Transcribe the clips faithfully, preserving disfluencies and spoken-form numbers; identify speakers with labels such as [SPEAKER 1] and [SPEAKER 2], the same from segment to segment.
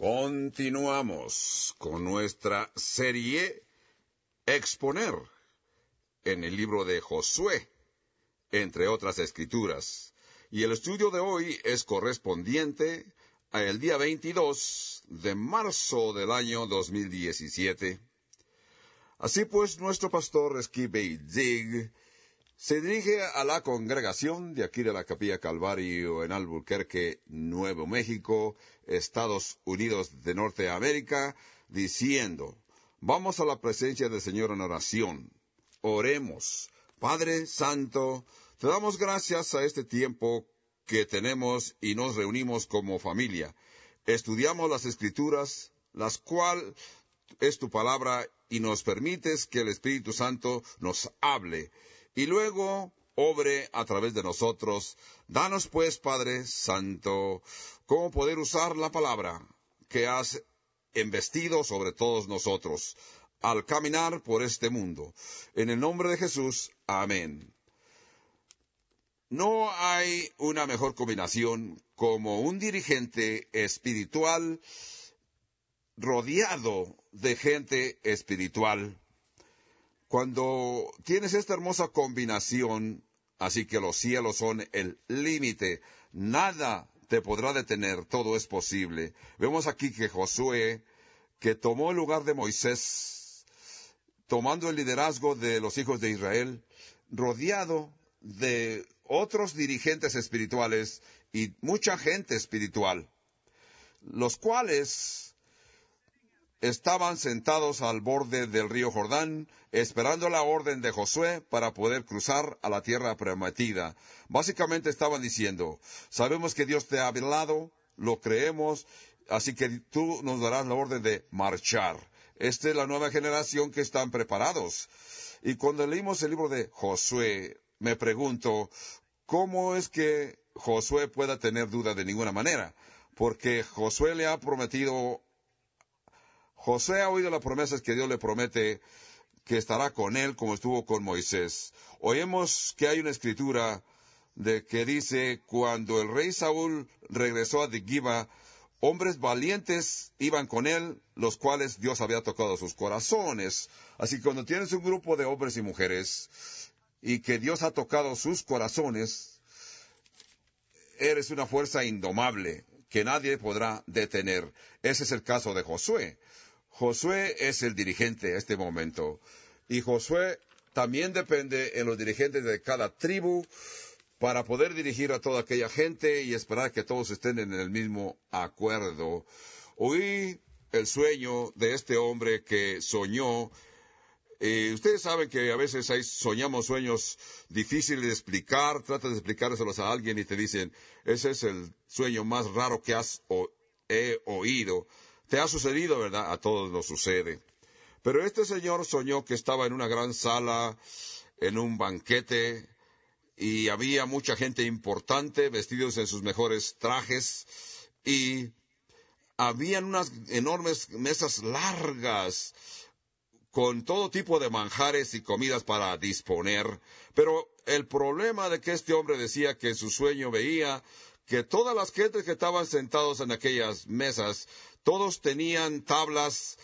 [SPEAKER 1] Continuamos con nuestra serie Exponer en el libro de Josué, entre otras escrituras. Y el estudio de hoy es correspondiente al día veintidós de marzo del año dos mil diecisiete. Así pues, nuestro pastor Skip Zig se dirige a la congregación de aquí de la Capilla Calvario en Albuquerque, Nuevo México, Estados Unidos de Norteamérica, diciendo: vamos a la presencia del Señor en oración. Oremos. Padre Santo, te damos gracias a este tiempo que tenemos y nos reunimos como familia. Estudiamos las Escrituras, las cuales es tu palabra, y nos permites que el Espíritu Santo nos hable y luego obre a través de nosotros. Danos pues, Padre Santo, cómo poder usar la palabra que has embestido sobre todos nosotros al caminar por este mundo. En el nombre de Jesús, amén. No hay una mejor combinación como un dirigente espiritual rodeado de gente espiritual. Cuando tienes esta hermosa combinación, así que los cielos son el límite, nada te podrá detener, todo es posible. Vemos aquí que Josué, que tomó el lugar de Moisés, tomando el liderazgo de los hijos de Israel, rodeado de otros dirigentes espirituales y mucha gente espiritual, los cuales estaban sentados al borde del río Jordán, esperando la orden de Josué para poder cruzar a la tierra prometida. Básicamente estaban diciendo: sabemos que Dios te ha hablado, lo creemos, así que tú nos darás la orden de marchar. Esta es la nueva generación que están preparados. Y cuando leímos el libro de Josué, me pregunto, ¿cómo es que Josué pueda tener duda de ninguna manera? Porque Josué le ha prometido José ha oído las promesas que Dios le promete, que estará con él como estuvo con Moisés. Oímos que hay una escritura de que dice: cuando el rey Saúl regresó a Digiba, hombres valientes iban con él, los cuales Dios había tocado sus corazones. Así que cuando tienes un grupo de hombres y mujeres, y que Dios ha tocado sus corazones, eres una fuerza indomable, que nadie podrá detener. Ese es el caso de Josué. Josué es el dirigente en este momento. Y Josué también depende en los dirigentes de cada tribu para poder dirigir a toda aquella gente y esperar que todos estén en el mismo acuerdo. Oí el sueño de este hombre que soñó. Eh, ustedes saben que a veces hay, soñamos sueños difíciles de explicar, tratas de explicárselos a alguien y te dicen: ese es el sueño más raro que has o, he oído. Te ha sucedido, ¿verdad? A todos nos sucede. Pero este señor soñó que estaba en una gran sala, en un banquete, y había mucha gente importante, vestidos en sus mejores trajes, y habían unas enormes mesas largas, con todo tipo de manjares y comidas para disponer. Pero el problema de que este hombre decía que en su sueño veía que todas las gentes que estaban sentados en aquellas mesas, todos tenían tablas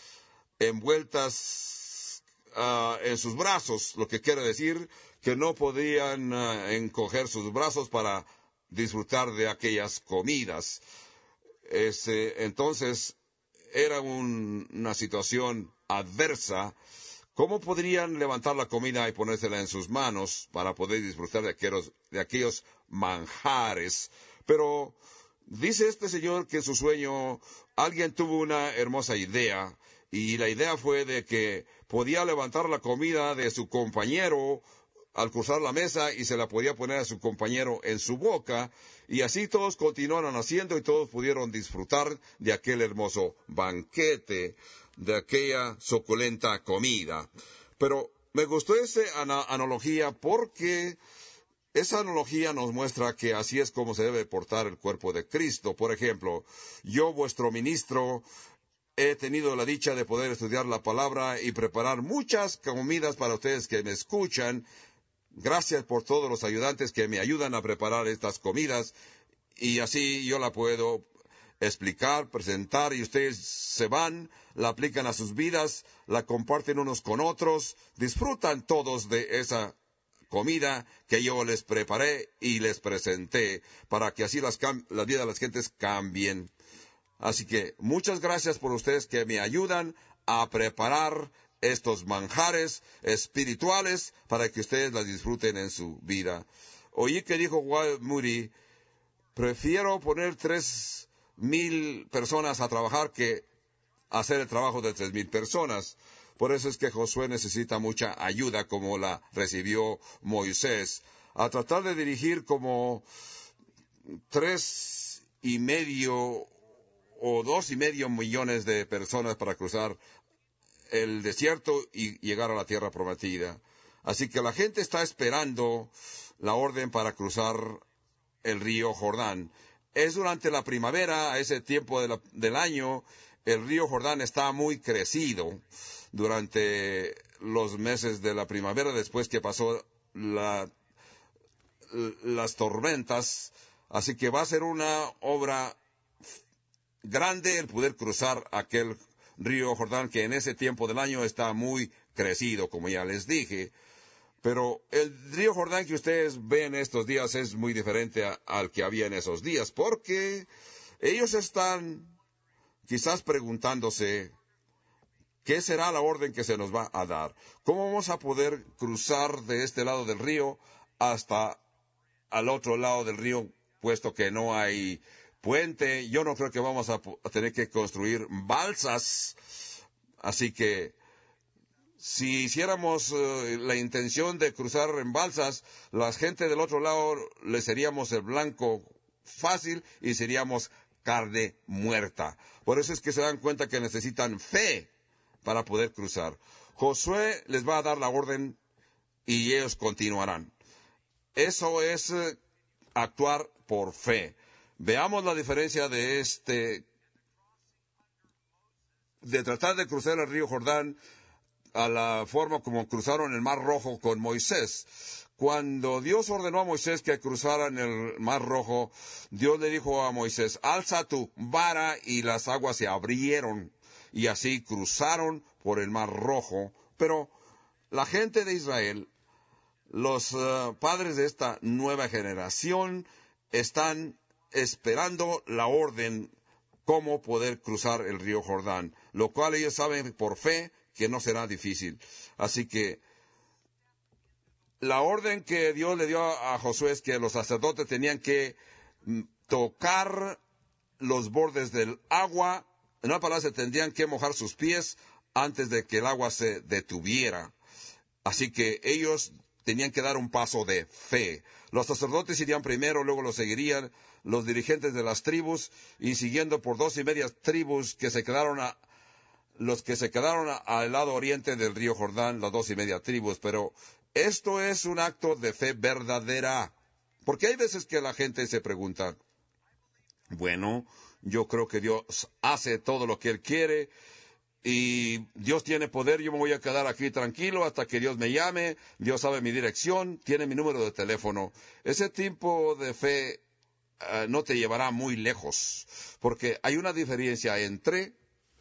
[SPEAKER 1] envueltas uh, en sus brazos, lo que quiere decir que no podían uh, encoger sus brazos para disfrutar de aquellas comidas. Este, entonces, era un, una situación adversa. ¿Cómo podrían levantar la comida y ponérsela en sus manos para poder disfrutar de aquellos, de aquellos manjares? Pero dice este señor que en su sueño alguien tuvo una hermosa idea, y la idea fue de que podía levantar la comida de su compañero al cruzar la mesa y se la podía poner a su compañero en su boca, y así todos continuaron haciendo y todos pudieron disfrutar de aquel hermoso banquete, de aquella suculenta comida. Pero me gustó esa ana- analogía porque esa analogía nos muestra que así es como se debe portar el cuerpo de Cristo. Por ejemplo, yo, vuestro ministro, he tenido la dicha de poder estudiar la palabra y preparar muchas comidas para ustedes que me escuchan. Gracias por todos los ayudantes que me ayudan a preparar estas comidas, y así yo la puedo explicar, presentar, y ustedes se van, la aplican a sus vidas, la comparten unos con otros, disfrutan todos de esa comida que yo les preparé y les presenté, para que así las, las vidas de las gentes cambien. Así que muchas gracias por ustedes que me ayudan a preparar estos manjares espirituales para que ustedes las disfruten en su vida. Oí que dijo Walt Moody, prefiero poner tres mil personas a trabajar que hacer el trabajo de tres mil personas. Por eso es que Josué necesita mucha ayuda, como la recibió Moisés, a tratar de dirigir como tres y medio o dos y medio millones de personas para cruzar el desierto y llegar a la tierra prometida. Así que la gente está esperando la orden para cruzar el río Jordán. Es durante la primavera, a ese tiempo de la, del año, el río Jordán está muy crecido durante los meses de la primavera, después que pasó la, las tormentas. Así que va a ser una obra grande el poder cruzar aquel río Jordán, que en ese tiempo del año está muy crecido, como ya les dije. Pero el río Jordán que ustedes ven estos días es muy diferente a, al que había en esos días, porque ellos están quizás preguntándose, ¿qué será la orden que se nos va a dar? ¿Cómo vamos a poder cruzar de este lado del río hasta al otro lado del río, puesto que no hay puente? Yo no creo que vamos a, a tener que construir balsas. Así que si hiciéramos uh, la intención de cruzar en balsas, la gente del otro lado le seríamos el blanco fácil y seríamos carne muerta. Por eso es que se dan cuenta que necesitan fe para poder cruzar. Josué les va a dar la orden y ellos continuarán. Eso es uh, actuar por fe. Veamos la diferencia de este, de tratar de cruzar el río Jordán a la forma como cruzaron el Mar Rojo con Moisés. Cuando Dios ordenó a Moisés que cruzaran el Mar Rojo, Dios le dijo a Moisés, alza tu vara, y las aguas se abrieron, y así cruzaron por el Mar Rojo. Pero la gente de Israel, los uh, padres de esta nueva generación, están esperando la orden cómo poder cruzar el río Jordán, lo cual ellos saben por fe que no será difícil. Así que la orden que Dios le dio a Josué es que los sacerdotes tenían que tocar los bordes del agua. En una palabra, se tendrían que mojar sus pies antes de que el agua se detuviera. Así que ellos tenían que dar un paso de fe. Los sacerdotes irían primero, luego los seguirían los dirigentes de las tribus, y siguiendo por dos y medias tribus que se quedaron a, los que se quedaron al lado oriente del río Jordán, las dos y media tribus. Pero esto es un acto de fe verdadera, porque hay veces que la gente se pregunta, bueno, yo creo que Dios hace todo lo que Él quiere, y Dios tiene poder, yo me voy a quedar aquí tranquilo hasta que Dios me llame, Dios sabe mi dirección, tiene mi número de teléfono. Ese tipo de fe uh, no te llevará muy lejos, porque hay una diferencia entre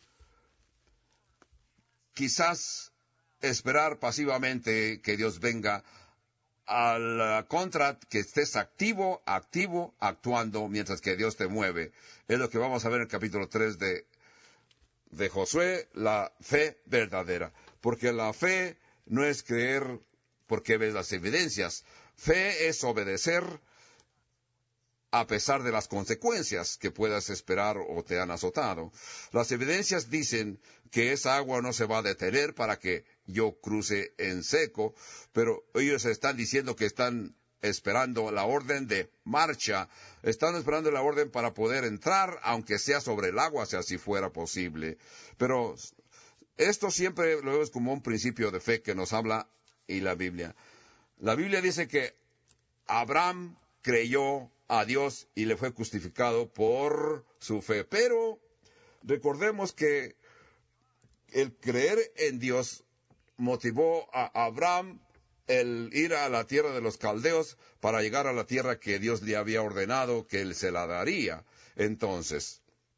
[SPEAKER 1] quizás esperar pasivamente que Dios venga, a la contra que estés activo, activo, actuando mientras que Dios te mueve. Es lo que vamos a ver en el capítulo tres de de Josué, la fe verdadera. Porque la fe no es creer porque ves las evidencias. Fe es obedecer a pesar de las consecuencias que puedas esperar o te han azotado. Las evidencias dicen que esa agua no se va a detener para que yo cruce en seco, pero ellos están diciendo que están esperando la orden de marcha, están esperando la orden para poder entrar, aunque sea sobre el agua, si así fuera posible. Pero esto siempre lo vemos como un principio de fe que nos habla y la Biblia. La Biblia dice que Abraham creyó a Dios y le fue justificado por su fe. Pero recordemos que el creer en Dios motivó a Abraham el ir a la tierra de los caldeos para llegar a la tierra que Dios le había ordenado que él se la daría. Entonces,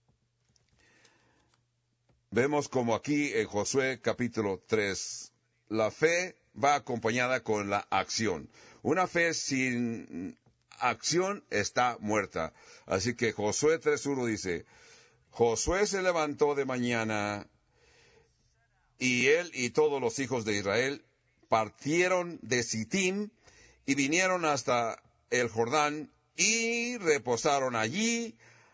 [SPEAKER 1] Vemos como aquí en Josué capítulo tres, la fe va acompañada con la acción. Una fe sin acción está muerta. Así que Josué tres uno dice, Josué se levantó de mañana y él y todos los hijos de Israel partieron de Sittim y vinieron hasta el Jordán y reposaron allí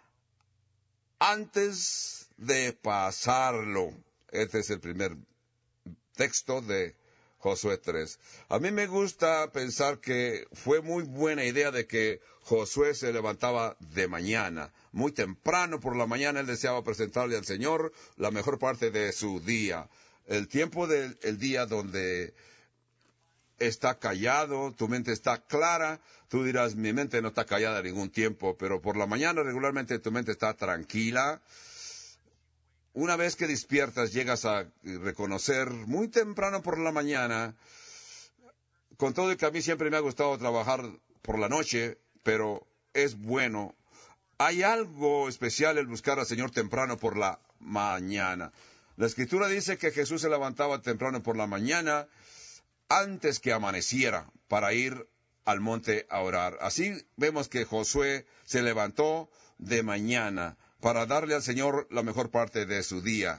[SPEAKER 1] antes de pasarlo. Este es el primer texto de Josué tres. A mí me gusta pensar que fue muy buena idea de que Josué se levantaba de mañana. Muy temprano por la mañana él deseaba presentarle al Señor la mejor parte de su día. El tiempo del el día donde está callado, tu mente está clara, tú dirás, mi mente no está callada ningún tiempo, pero por la mañana regularmente tu mente está tranquila. Una vez que despiertas, llegas a reconocer muy temprano por la mañana, con todo y que a mí siempre me ha gustado trabajar por la noche, pero es bueno. Hay algo especial el buscar al Señor temprano por la mañana. La Escritura dice que Jesús se levantaba temprano por la mañana, antes que amaneciera, para ir al monte a orar. Así vemos que Josué se levantó de mañana para darle al Señor la mejor parte de su día.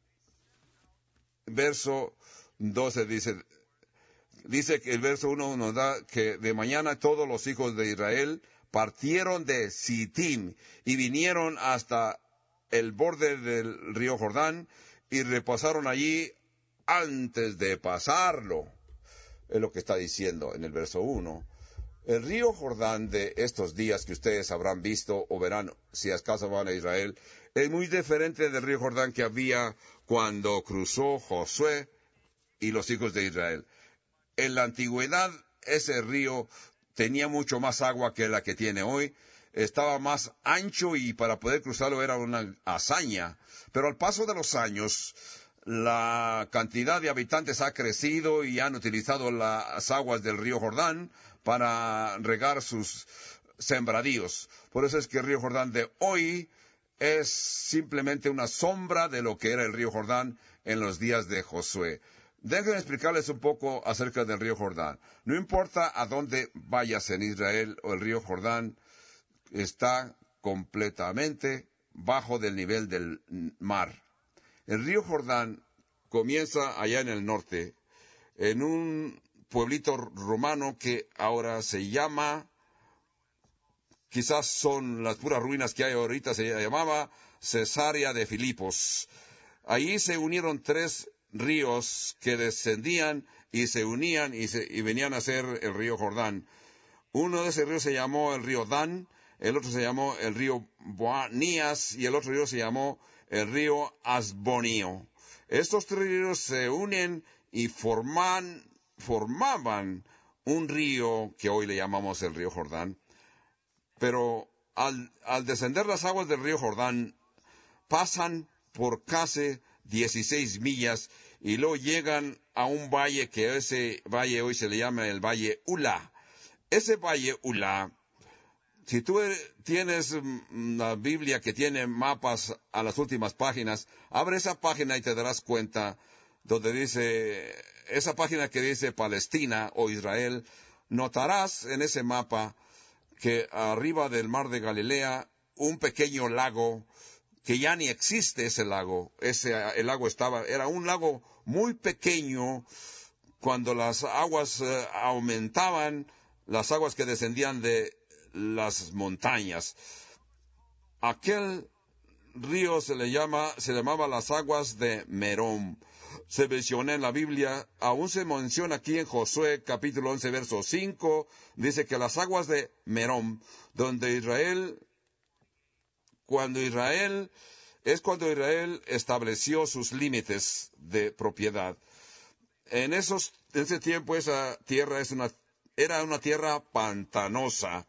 [SPEAKER 1] Verso doce dice, dice que el verso uno nos da que de mañana todos los hijos de Israel partieron de Sittim y vinieron hasta el borde del río Jordán y reposaron allí antes de pasarlo. Es lo que está diciendo en el verso uno. El río Jordán de estos días que ustedes habrán visto o verán si acaso van a Israel, es muy diferente del río Jordán que había cuando cruzó Josué y los hijos de Israel. En la antigüedad, ese río tenía mucho más agua que la que tiene hoy. Estaba más ancho y para poder cruzarlo era una hazaña. Pero al paso de los años, la cantidad de habitantes ha crecido y han utilizado las aguas del río Jordán para regar sus sembradíos. Por eso es que el río Jordán de hoy es simplemente una sombra de lo que era el río Jordán en los días de Josué. Déjenme explicarles un poco acerca del río Jordán. No importa a dónde vayas en Israel o el río Jordán está completamente bajo del nivel del mar. El río Jordán comienza allá en el norte, en un pueblito romano que ahora se llama, quizás son las puras ruinas que hay ahorita, se llamaba Cesarea de Filipos. Allí se unieron tres ríos que descendían y se unían y, se, y venían a ser el río Jordán. Uno de esos ríos se llamó el río Dan, el otro se llamó el río Boanías y el otro río se llamó el río Asbonio. Estos tres ríos se unen y forman, formaban un río que hoy le llamamos el río Jordán. Pero al, al descender las aguas del río Jordán, pasan por casi dieciséis millas y luego llegan a un valle que ese valle hoy se le llama el Valle Ula. Ese Valle Ula, si tú tienes una Biblia que tiene mapas a las últimas páginas, abre esa página y te darás cuenta donde dice, esa página que dice Palestina o Israel, notarás en ese mapa que arriba del mar de Galilea, un pequeño lago, que ya ni existe ese lago, ese, el lago estaba, era un lago muy pequeño, cuando las aguas eh, aumentaban, las aguas que descendían de las montañas. Aquel río se le llama, se llamaba las aguas de Merom. Se menciona en la Biblia, aún se menciona aquí en Josué capítulo once verso cinco, dice que las aguas de Merom, donde Israel, cuando Israel, es cuando Israel estableció sus límites de propiedad. En esos, en ese tiempo esa tierra es una, era una tierra pantanosa.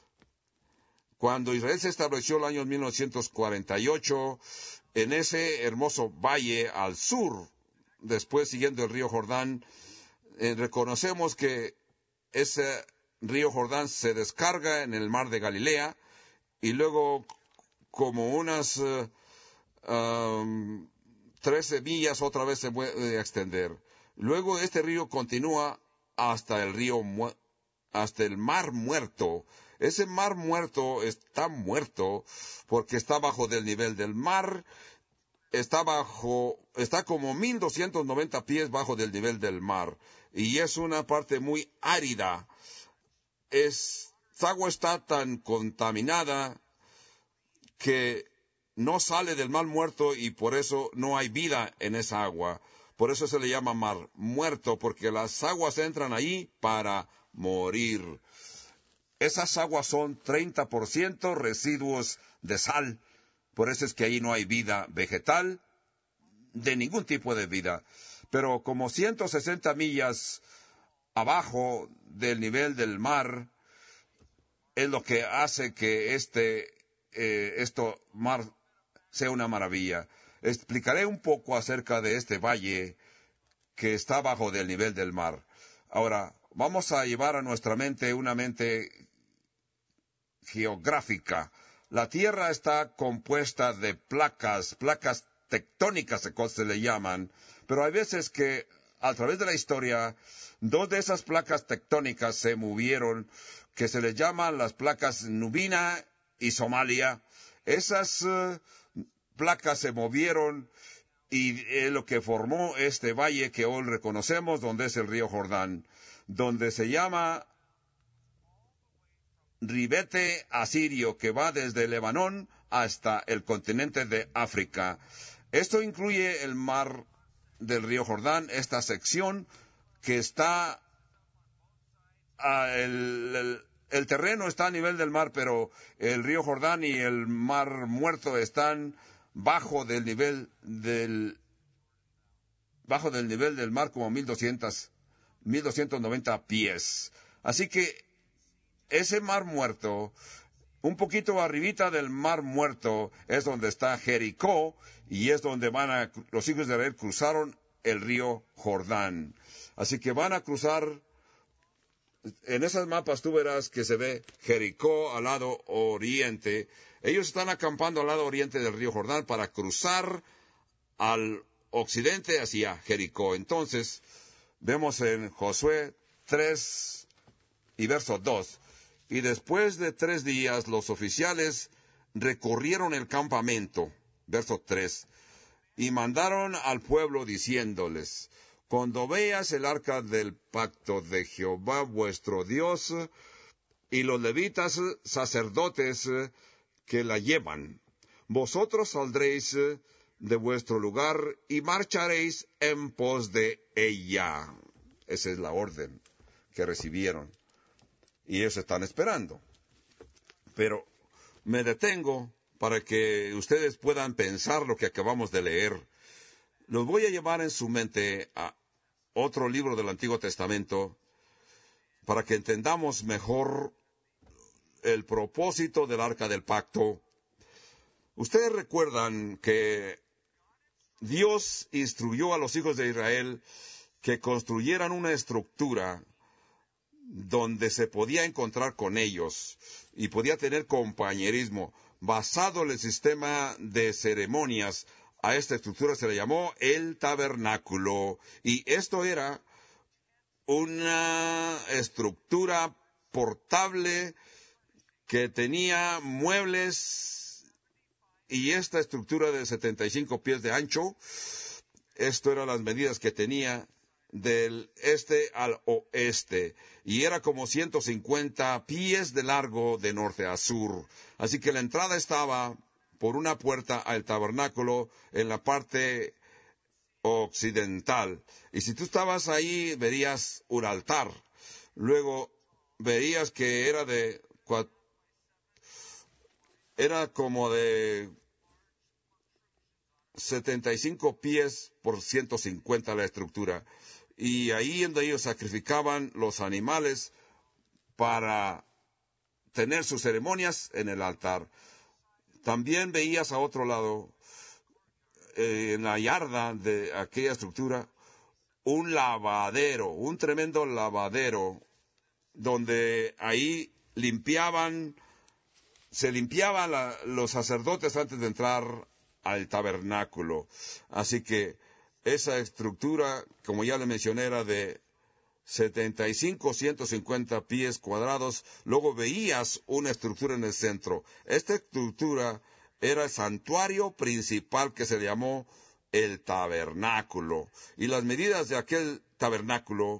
[SPEAKER 1] Cuando Israel se estableció en el año mil novecientos cuarenta y ocho, en ese hermoso valle al sur, después siguiendo el río Jordán, eh, reconocemos que ese río Jordán se descarga en el mar de Galilea y luego como unas uh, um, trece millas otra vez se puede extender. Luego este río continúa hasta el río, hasta el Mar Muerto. Ese Mar Muerto está muerto porque está bajo del nivel del mar. Está bajo, está como mil doscientos noventa pies bajo del nivel del mar. Y es una parte muy árida. Esta agua está tan contaminada que no sale del Mar Muerto y por eso no hay vida en esa agua. Por eso se le llama Mar Muerto, porque las aguas entran ahí para morir. Esas aguas son treinta por ciento residuos de sal. Por eso es que ahí no hay vida vegetal, de ningún tipo de vida. Pero como ciento sesenta millas abajo del nivel del mar, es lo que hace que este, eh, esto mar sea una maravilla. Explicaré un poco acerca de este valle que está bajo del nivel del mar. Ahora, vamos a llevar a nuestra mente una mente geográfica. La Tierra está compuesta de placas, placas tectónicas se le llaman, pero hay veces que a través de la historia, dos de esas placas tectónicas se movieron, que se les llaman las placas Nubina y Somalia. Esas uh, placas se movieron y es lo que formó este valle que hoy reconocemos, donde es el río Jordán, donde se llama ribete asirio, que va desde Lebanón hasta el continente de África. Esto incluye el mar del río Jordán, esta sección que está, uh, el, el, el terreno está a nivel del mar, pero el río Jordán y el Mar Muerto están bajo del nivel del bajo del nivel del mar como mil doscientos noventa pies. Así que ese Mar Muerto, un poquito arribita del Mar Muerto, es donde está Jericó y es donde van a los hijos de Israel cruzaron el río Jordán. Así que van a cruzar. En esas mapas tú verás que se ve Jericó al lado oriente. Ellos están acampando al lado oriente del río Jordán para cruzar al occidente hacia Jericó. Entonces, vemos en Josué tres y verso dos. Y después de tres días los oficiales recorrieron el campamento, verso tres, y mandaron al pueblo diciéndoles: cuando veas el arca del pacto de Jehová vuestro Dios y los levitas sacerdotes que la llevan, vosotros saldréis de vuestro lugar y marcharéis en pos de ella. Esa es la orden que recibieron. Y ellos están esperando. Pero me detengo para que ustedes puedan pensar lo que acabamos de leer. Los voy a llevar en su mente a otro libro del Antiguo Testamento para que entendamos mejor el propósito del Arca del Pacto. Ustedes recuerdan que Dios instruyó a los hijos de Israel que construyeran una estructura donde se podía encontrar con ellos y podía tener compañerismo basado en el sistema de ceremonias. A esta estructura se le llamó el tabernáculo, y esto era una estructura portable que tenía muebles, y esta estructura de setenta y cinco pies de ancho, esto eran las medidas que tenía del este al oeste, y era como ciento cincuenta pies de largo de norte a sur. Así que la entrada estaba por una puerta al tabernáculo en la parte occidental. Y si tú estabas ahí, verías un altar. Luego verías que era de era como de setenta y cinco pies por ciento cincuenta la estructura. Y ahí donde ellos sacrificaban los animales para tener sus ceremonias en el altar. También veías a otro lado, eh, en la yarda de aquella estructura, un lavadero, un tremendo lavadero, donde ahí limpiaban, se limpiaban la, los sacerdotes antes de entrar al tabernáculo. Así que esa estructura, como ya le mencioné, era de setenta y cinco, ciento cincuenta pies cuadrados. Luego veías una estructura en el centro. Esta estructura era el santuario principal que se llamó el tabernáculo. Y las medidas de aquel tabernáculo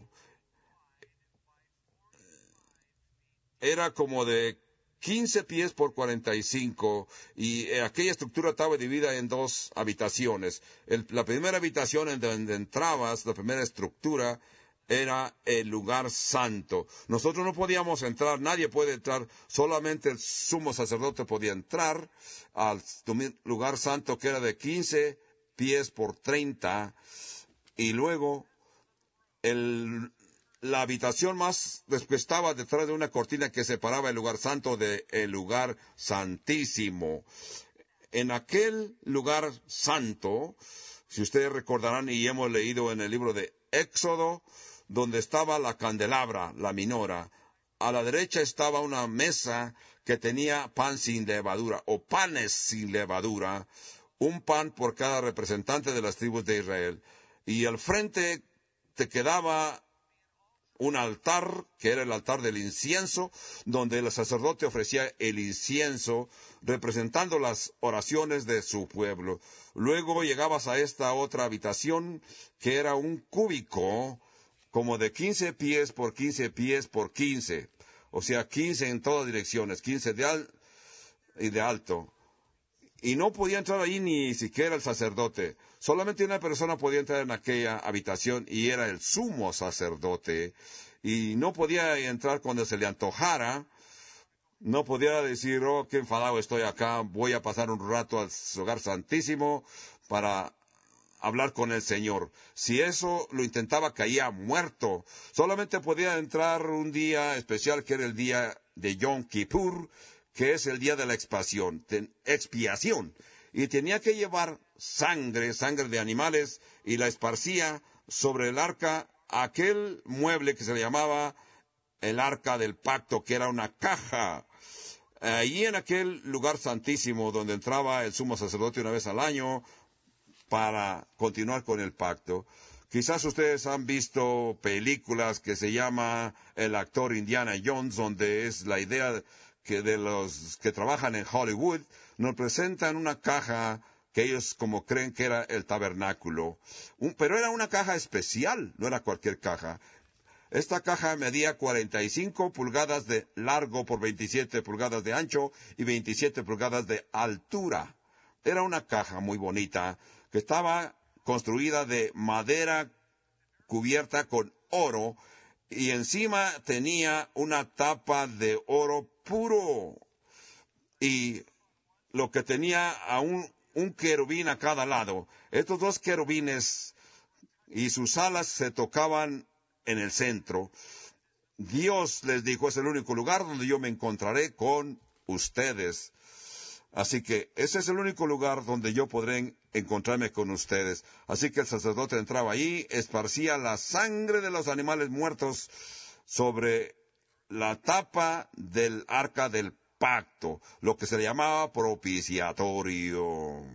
[SPEAKER 1] era como de quince pies por cuarenta y cinco, y aquella estructura estaba dividida en dos habitaciones. El, la primera habitación en donde entrabas, la primera estructura, era el lugar santo. Nosotros no podíamos entrar, nadie puede entrar, solamente el sumo sacerdote podía entrar al lugar santo, que era de quince pies por treinta, y luego el... la habitación más después estaba detrás de una cortina que separaba el lugar santo del lugar santísimo. En aquel lugar santo, si ustedes recordarán y hemos leído en el libro de Éxodo, donde estaba la candelabra, la minora, a la derecha estaba una mesa que tenía pan sin levadura, o panes sin levadura, un pan por cada representante de las tribus de Israel. Y al frente te quedaba un altar, que era el altar del incienso, donde el sacerdote ofrecía el incienso, representando las oraciones de su pueblo. Luego llegabas a esta otra habitación, que era un cúbico, como de quince pies por quince pies por quince, o sea, quince en todas direcciones, quince de al y de alto. Y no podía entrar ahí ni siquiera el sacerdote. Solamente una persona podía entrar en aquella habitación, y era el sumo sacerdote. Y no podía entrar cuando se le antojara. No podía decir, oh, qué enfadado estoy acá, voy a pasar un rato al lugar santísimo para hablar con el Señor. Si eso lo intentaba, caía muerto. Solamente podía entrar un día especial, que era el día de Yom Kippur, que es el día de la expiación, expiación, y tenía que llevar sangre, sangre de animales, y la esparcía sobre el arca, aquel mueble que se le llamaba el arca del pacto, que era una caja. Allí en aquel lugar santísimo, donde entraba el sumo sacerdote una vez al año, para continuar con el pacto. Quizás ustedes han visto películas que se llama El actor Indiana Jones, donde es la idea que de los que trabajan en Hollywood, nos presentan una caja que ellos como creen que era el tabernáculo. Un, pero era una caja especial, no era cualquier caja. Esta caja medía cuarenta y cinco pulgadas de largo por veintisiete pulgadas de ancho y veintisiete pulgadas de altura. Era una caja muy bonita, que estaba construida de madera cubierta con oro, y encima tenía una tapa de oro puro, y lo que tenía a un, un querubín a cada lado. Estos dos querubines y sus alas se tocaban en el centro. Dios les dijo, es el único lugar donde yo me encontraré con ustedes. Así que ese es el único lugar donde yo podré encontrarme con ustedes. Así que el sacerdote entraba ahí, esparcía la sangre de los animales muertos sobre la tapa del arca del pacto, lo que se le llamaba propiciatorio.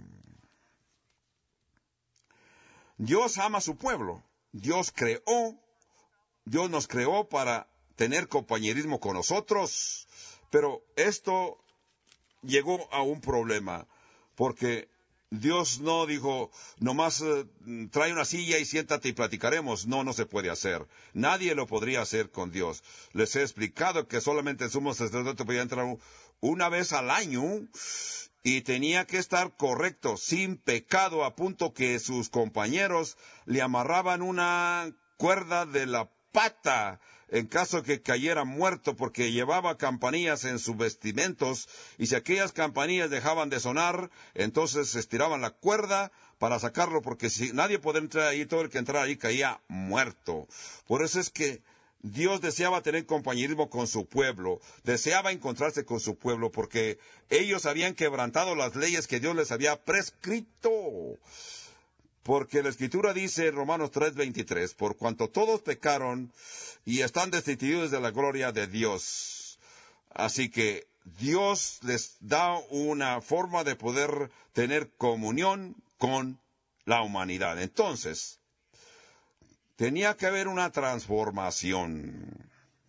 [SPEAKER 1] Dios ama a su pueblo. Dios creó, Dios nos creó para tener compañerismo con nosotros, pero esto llegó a un problema, porque Dios no dijo, nomás eh, trae una silla y siéntate y platicaremos. No, no se puede hacer. Nadie lo podría hacer con Dios. Les he explicado que solamente el sumo sacerdote podía entrar una vez al año, y tenía que estar correcto, sin pecado, a punto que sus compañeros le amarraban una cuerda de la pata en caso que cayera muerto, porque llevaba campanillas en sus vestimentos, y si aquellas campanillas dejaban de sonar, entonces estiraban la cuerda para sacarlo, porque si nadie podía entrar ahí, todo el que entrara ahí caía muerto. Por eso es que Dios deseaba tener compañerismo con su pueblo, deseaba encontrarse con su pueblo, porque ellos habían quebrantado las leyes que Dios les había prescrito. Porque la Escritura dice en Romanos tres veintitrés, por cuanto todos pecaron y están destituidos de la gloria de Dios. Así que Dios les da una forma de poder tener comunión con la humanidad. Entonces, tenía que haber una transformación.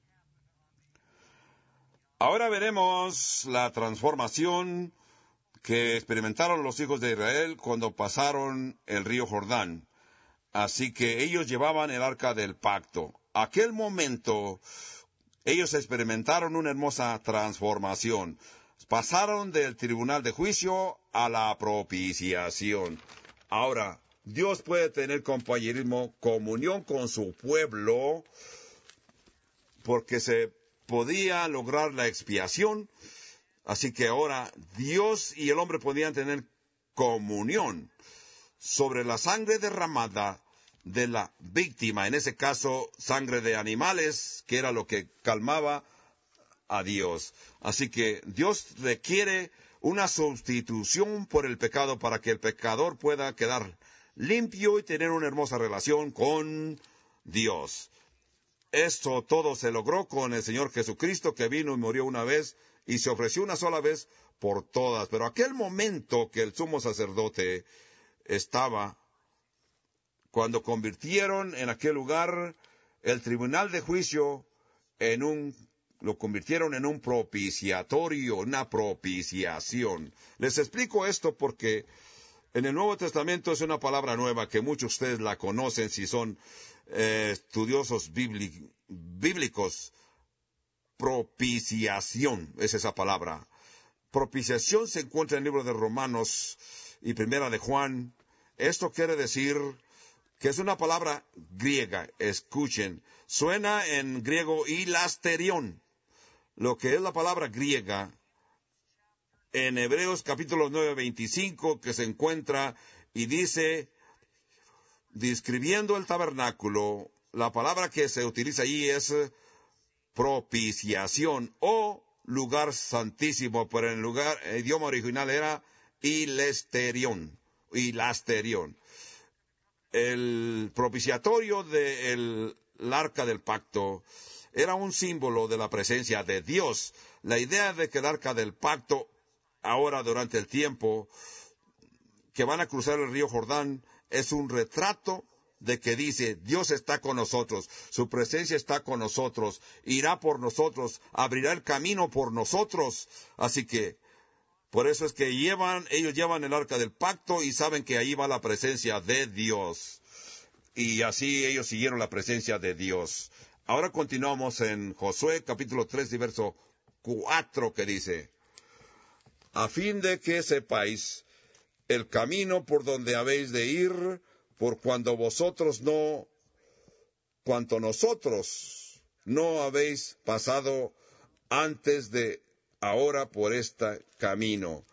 [SPEAKER 1] Ahora veremos la transformación que experimentaron los hijos de Israel cuando pasaron el río Jordán. Así que ellos llevaban el arca del pacto. Aquel momento, ellos experimentaron una hermosa transformación. Pasaron del tribunal de juicio a la propiciación. Ahora, Dios puede tener compañerismo, comunión con su pueblo, porque se podía lograr la expiación. Así que ahora Dios y el hombre podían tener comunión sobre la sangre derramada de la víctima, en ese caso sangre de animales, que era lo que calmaba a Dios. Así que Dios requiere una sustitución por el pecado para que el pecador pueda quedar limpio y tener una hermosa relación con Dios. Esto todo se logró con el Señor Jesucristo, que vino y murió una vez y se ofreció una sola vez por todas. Pero aquel momento que el sumo sacerdote estaba, cuando convirtieron en aquel lugar el tribunal de juicio en un, lo convirtieron en un propiciatorio, una propiciación. Les explico esto porque en el Nuevo Testamento es una palabra nueva que muchos de ustedes la conocen si son eh, estudiosos bíblicos. Propiciación es esa palabra. Propiciación se encuentra en el libro de Romanos y Primera de Juan. Esto quiere decir que es una palabra griega. Escuchen, suena en griego hilasterión, lo que es la palabra griega en Hebreos capítulo nueve, veinticinco, que se encuentra y dice, describiendo el tabernáculo, la palabra que se utiliza allí es propiciación o lugar santísimo, pero en el lugar, el idioma original era hilasterión, hilasterión. El propiciatorio del arca del pacto era un símbolo de la presencia de Dios. La idea de que el arca del pacto, ahora durante el tiempo que van a cruzar el río Jordán, es un retrato de que dice, Dios está con nosotros, su presencia está con nosotros, irá por nosotros, abrirá el camino por nosotros. Así que, por eso es que llevan, ellos llevan el arca del pacto y saben que ahí va la presencia de Dios. Y así ellos siguieron la presencia de Dios. Ahora continuamos en Josué capítulo tres y verso cuatro, que dice, a fin de que sepáis el camino por donde habéis de ir, por cuando vosotros no, cuanto nosotros no habéis pasado antes de ahora por este camino.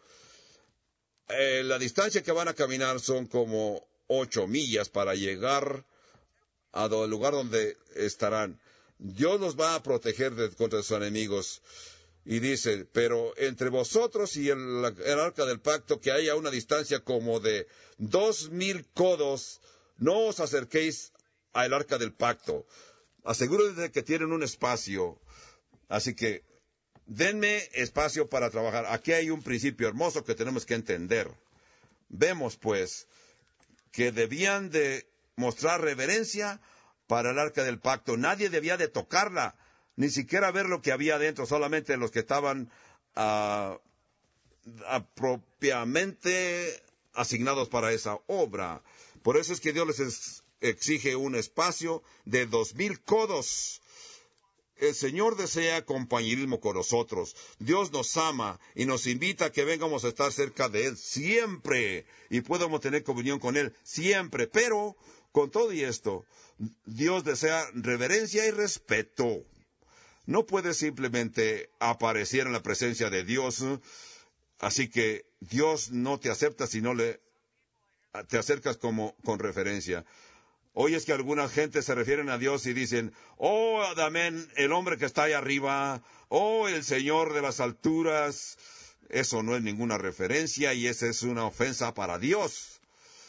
[SPEAKER 1] Eh, la distancia que van a caminar son como ocho millas para llegar al lugar donde estarán. Dios los va a proteger de, contra sus enemigos. Y dice, pero entre vosotros y el, el arca del pacto, que haya una distancia como de dos mil codos, no os acerquéis al arca del pacto. Asegúrense de que tienen un espacio. Así que, denme espacio para trabajar. Aquí hay un principio hermoso que tenemos que entender. Vemos, pues, que debían de mostrar reverencia para el arca del pacto. Nadie debía de tocarla, ni siquiera ver lo que había dentro, solamente los que estaban uh, uh, propiamente asignados para esa obra. Por eso es que Dios les es, exige un espacio de dos mil codos. El Señor desea compañerismo con nosotros. Dios nos ama y nos invita a que vengamos a estar cerca de Él siempre y podamos tener comunión con Él siempre. Pero, con todo y esto, Dios desea reverencia y respeto. No puedes simplemente aparecer en la presencia de Dios, así que Dios no te acepta si no le te acercas como con referencia. Hoy es que alguna gente se refieren a Dios y dicen, oh, amén, el hombre que está ahí arriba, oh, el Señor de las alturas. Eso no es ninguna referencia y esa es una ofensa para Dios.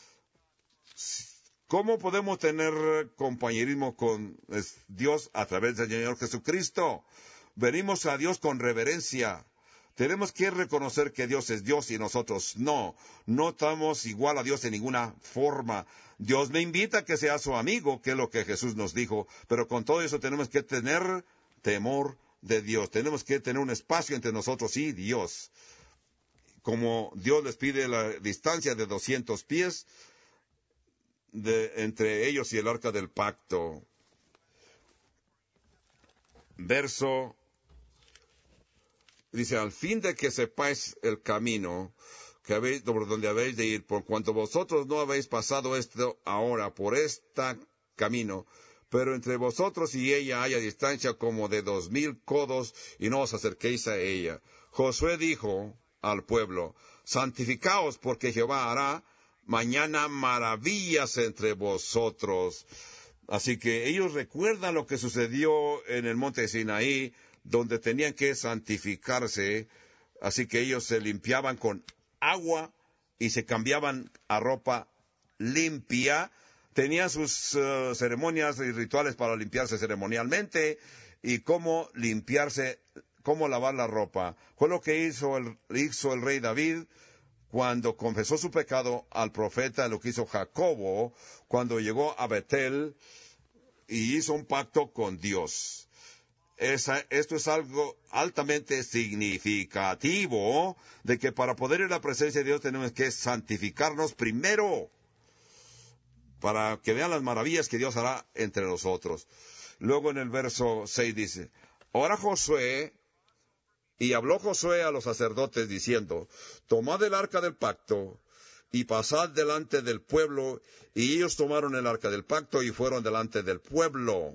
[SPEAKER 1] ¿Cómo podemos tener compañerismo con Dios? A través del Señor Jesucristo. Venimos a Dios con reverencia. Tenemos que reconocer que Dios es Dios y nosotros no. No estamos igual a Dios en ninguna forma. Dios me invita a que sea su amigo, que es lo que Jesús nos dijo, pero con todo eso tenemos que tener temor de Dios. Tenemos que tener un espacio entre nosotros y Dios. Como Dios les pide la distancia de doscientos pies de, entre ellos y el arca del pacto. Verso, dice, al fin de que sepáis el camino que habéis, por donde habéis de ir, por cuanto vosotros no habéis pasado esto ahora por este camino, pero entre vosotros y ella haya distancia como de dos mil codos, y no os acerquéis a ella. Josué dijo al pueblo, santificaos, porque Jehová hará mañana maravillas entre vosotros. Así que ellos recuerdan lo que sucedió en el monte de Sinaí, donde tenían que santificarse. Así que ellos se limpiaban con agua y se cambiaban a ropa limpia. Tenían sus uh, ceremonias y rituales para limpiarse ceremonialmente y cómo limpiarse, cómo lavar la ropa. Fue lo que hizo el, hizo el rey David cuando confesó su pecado al profeta, lo que hizo Jacobo cuando llegó a Betel y hizo un pacto con Dios. Esa, esto es algo altamente significativo de que para poder ir a la presencia de Dios tenemos que santificarnos primero para que vean las maravillas que Dios hará entre nosotros. Luego en el verso seis dice, ahora Josué, y habló Josué a los sacerdotes diciendo, tomad el arca del pacto y pasad delante del pueblo, y ellos tomaron el arca del pacto y fueron delante del pueblo.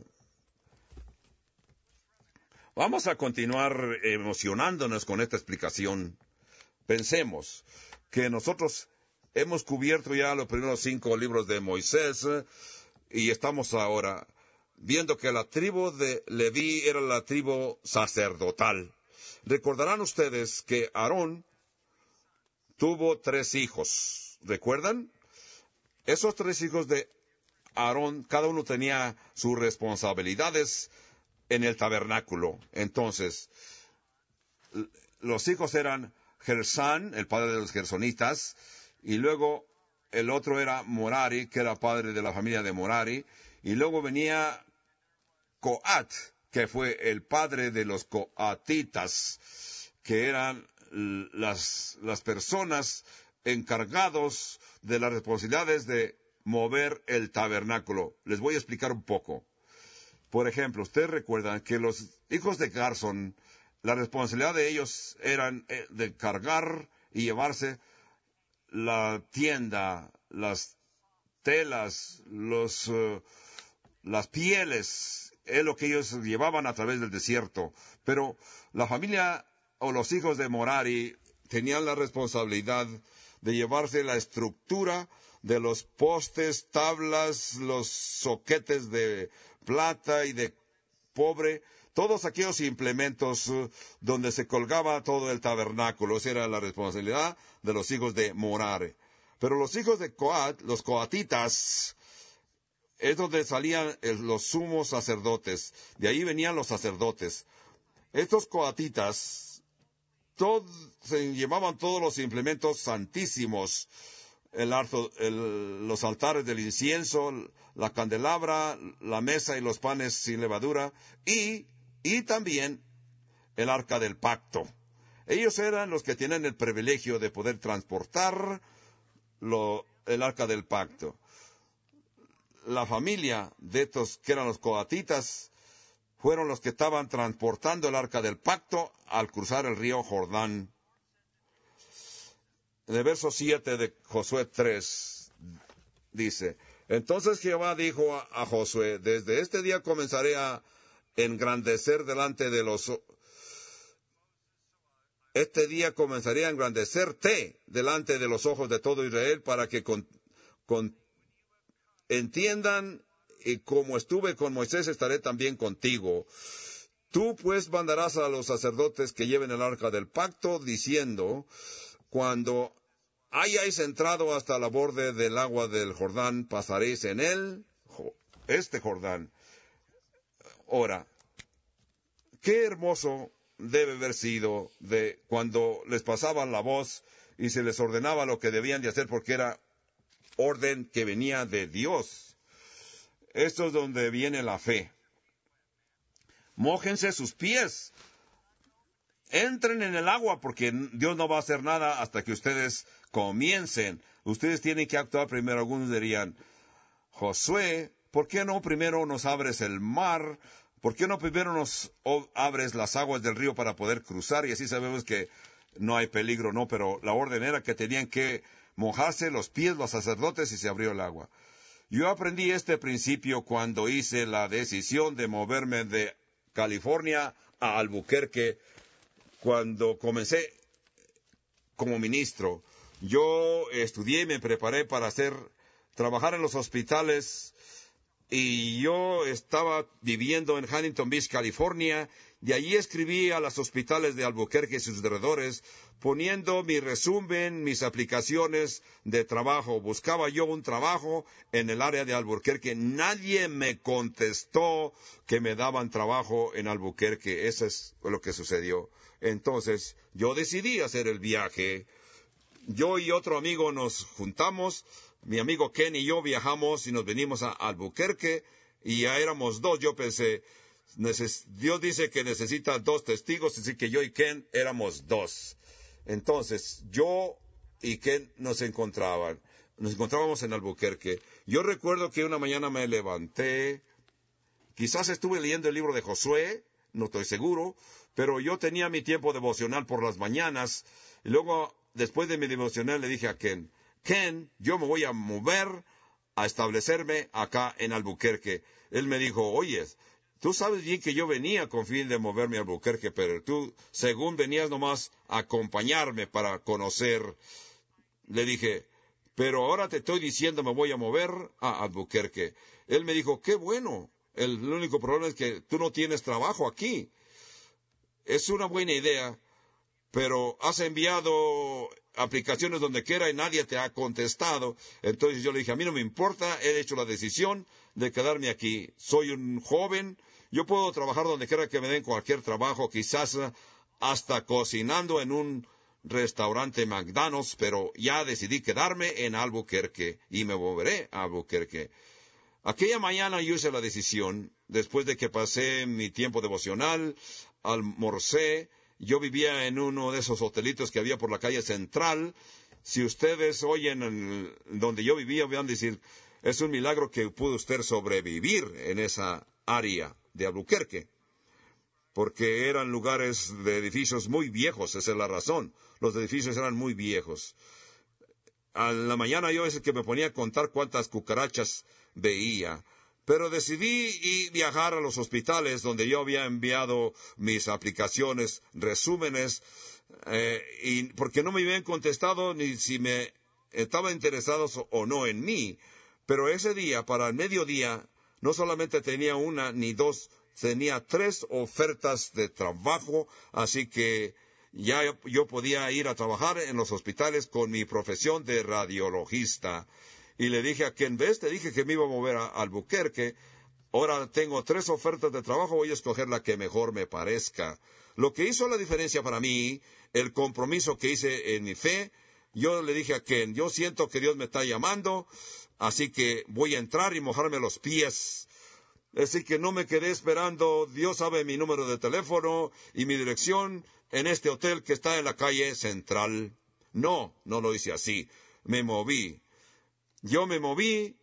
[SPEAKER 1] Vamos a continuar emocionándonos con esta explicación. Pensemos que nosotros hemos cubierto ya los primeros cinco libros de Moisés y estamos ahora viendo que la tribu de Leví era la tribu sacerdotal. Recordarán ustedes que Aarón tuvo tres hijos. ¿Recuerdan? Esos tres hijos de Aarón, cada uno tenía sus responsabilidades en el tabernáculo. Entonces, los hijos eran Gersán, el padre de los gersonitas, y luego el otro era Morari, que era padre de la familia de Morari, y luego venía Coat, que fue el padre de los coatitas, que eran las, las personas encargados de las responsabilidades de mover el tabernáculo. Les voy a explicar un poco. Por ejemplo, ustedes recuerdan que los hijos de Garsón, la responsabilidad de ellos eran de cargar y llevarse la tienda, las telas, los, uh, las pieles, es lo que ellos llevaban a través del desierto. Pero la familia o los hijos de Morari tenían la responsabilidad de llevarse la estructura de los postes, tablas, los soquetes de plata y de cobre, todos aquellos implementos uh, donde se colgaba todo el tabernáculo. Esa era la responsabilidad de los hijos de Morari. Pero los hijos de Coat, los coatitas, es donde salían el, los sumos sacerdotes. De ahí venían los sacerdotes. Estos coatitas todo, se llevaban todos los implementos santísimos, el, arzo, el, los altares del incienso, la candelabra, la mesa y los panes sin levadura, y, y también el arca del pacto. Ellos eran los que tienen el privilegio de poder transportar lo, el arca del pacto. La familia de estos que eran los coatitas fueron los que estaban transportando el arca del pacto al cruzar el río Jordán. En el verso siete de Josué tres dice, entonces Jehová dijo a, a Josué, desde este día comenzaré a engrandecer delante de los... Este día comenzaré a engrandecerte delante de los ojos de todo Israel para que con, con, entiendan y como estuve con Moisés estaré también contigo. Tú pues mandarás a los sacerdotes que lleven el arca del pacto diciendo, cuando hayáis entrado hasta la borde del agua del Jordán, pasaréis en él, este Jordán. Ahora, qué hermoso debe haber sido de cuando les pasaban la voz y se les ordenaba lo que debían de hacer porque era orden que venía de Dios. Esto es donde viene la fe. Mójense sus pies. Entren en el agua porque Dios no va a hacer nada hasta que ustedes comiencen. Ustedes tienen que actuar primero. Algunos dirían, Josué, ¿por qué no primero nos abres el mar? ¿Por qué no primero nos abres las aguas del río para poder cruzar? Y así sabemos que no hay peligro, ¿no? Pero la orden era que tenían que mojarse los pies los sacerdotes y se abrió el agua. Yo aprendí este principio cuando hice la decisión de moverme de California a Albuquerque. Cuando comencé como ministro, yo estudié y me preparé para hacer, trabajar en los hospitales, y yo estaba viviendo en Huntington Beach, California. De allí escribí a los hospitales de Albuquerque y sus alrededores, poniendo mi resumen, mis aplicaciones de trabajo. Buscaba yo un trabajo en el área de Albuquerque. Nadie me contestó que me daban trabajo en Albuquerque. Eso es lo que sucedió. Entonces, yo decidí hacer el viaje. Yo y otro amigo nos juntamos. Mi amigo Ken y yo viajamos y nos venimos a Albuquerque, y ya éramos dos. Yo pensé, neces- Dios dice que necesita dos testigos, así que yo y Ken éramos dos. Entonces, yo y Ken nos encontraban, nos encontrábamos en Albuquerque. Yo recuerdo que una mañana me levanté, quizás estuve leyendo el libro de Josué, no estoy seguro, pero yo tenía mi tiempo devocional por las mañanas, y luego, después de mi devocional, le dije a Ken, Ken, yo me voy a mover a establecerme acá en Albuquerque. Él me dijo, oye, tú sabes bien que yo venía con fin de moverme a Albuquerque, pero tú, según venías nomás a acompañarme para conocer. Le dije, pero ahora te estoy diciendo me voy a mover a Albuquerque. Él me dijo, qué bueno, el, el único problema es que tú no tienes trabajo aquí. Es una buena idea, pero has enviado aplicaciones donde quiera y nadie te ha contestado. Entonces yo le dije, a mí no me importa, he hecho la decisión de quedarme aquí. Soy un joven, yo puedo trabajar donde quiera que me den cualquier trabajo, quizás hasta cocinando en un restaurante McDonald's, pero ya decidí quedarme en Albuquerque y me moveré a Albuquerque. Aquella mañana yo hice la decisión, después de que pasé mi tiempo devocional, almorcé. Yo vivía en uno de esos hotelitos que había por la calle Central. Si ustedes oyen el, donde yo vivía, van a decir, es un milagro que pudo usted sobrevivir en esa área de Albuquerque, porque eran lugares de edificios muy viejos, esa es la razón. Los edificios eran muy viejos. A la mañana yo es el que me ponía a contar cuántas cucarachas veía. Pero decidí ir viajar a los hospitales donde yo había enviado mis aplicaciones, resúmenes, eh, y porque no me habían contestado ni si me estaban interesados o no en mí. Pero ese día, para el mediodía, no solamente tenía una ni dos, tenía tres ofertas de trabajo, así que ya yo podía ir a trabajar en los hospitales con mi profesión de radiologista. Y le dije a Ken, ves, te dije que me iba a mover a Albuquerque. Ahora tengo tres ofertas de trabajo, voy a escoger la que mejor me parezca. Lo que hizo la diferencia para mí, el compromiso que hice en mi fe, yo le dije a Ken, yo siento que Dios me está llamando, así que voy a entrar y mojarme los pies. Así que no me quedé esperando, Dios sabe mi número de teléfono y mi dirección en este hotel que está en la calle Central. No, no lo hice así, me moví. Yo me moví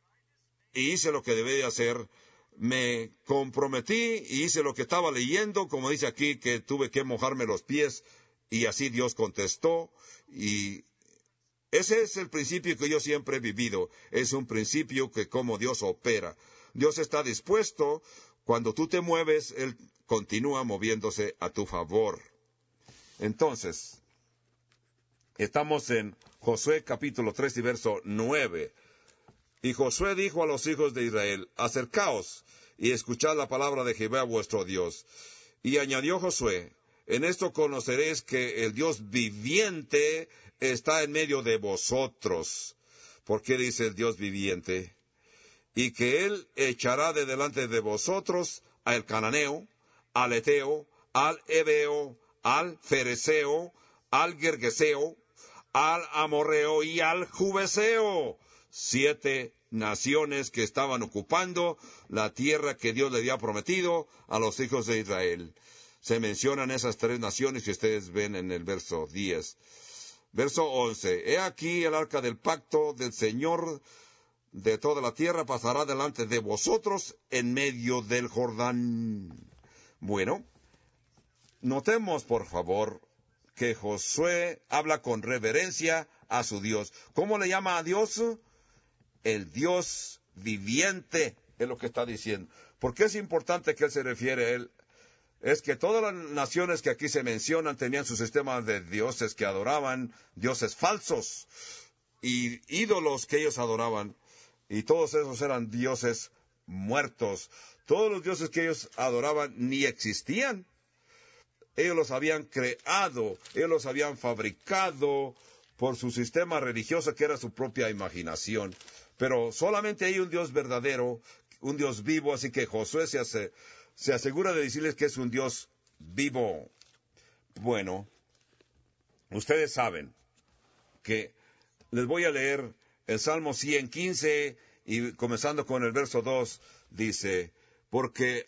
[SPEAKER 1] y hice lo que debía hacer. Me comprometí y hice lo que estaba leyendo, como dice aquí, que tuve que mojarme los pies, y así Dios contestó. Y ese es el principio que yo siempre he vivido. Es un principio que como Dios opera. Dios está dispuesto. Cuando tú te mueves, Él continúa moviéndose a tu favor. Entonces, estamos en Josué capítulo tres y verso nueve. Y Josué dijo a los hijos de Israel, acercaos y escuchad la palabra de Jehová vuestro Dios. Y añadió Josué, en esto conoceréis que el Dios viviente está en medio de vosotros. ¿Por qué dice el Dios viviente? Y que Él echará de delante de vosotros al cananeo, al eteo, al Ebeo, al Fereseo, al Gergeseo, al Amorreo y al Jubeseo. Siete naciones que estaban ocupando la tierra que Dios le había prometido a los hijos de Israel. Se mencionan esas tres naciones que ustedes ven en el verso diez. Verso once. He aquí el arca del pacto del Señor de toda la tierra pasará delante de vosotros en medio del Jordán. Bueno, notemos por favor que Josué habla con reverencia a su Dios. ¿Cómo le llama a Dios? El Dios viviente, es lo que está diciendo. ¿Por qué es importante que él se refiere a él? Es que todas las naciones que aquí se mencionan tenían su sistema de dioses que adoraban, dioses falsos y ídolos que ellos adoraban. Y todos esos eran dioses muertos. Todos los dioses que ellos adoraban ni existían. Ellos los habían creado, ellos los habían fabricado por su sistema religioso que era su propia imaginación. Pero solamente hay un Dios verdadero, un Dios vivo, así que Josué se, hace, se asegura de decirles que es un Dios vivo. Bueno, ustedes saben que les voy a leer el Salmo ciento quince y comenzando con el verso dos, dice, porque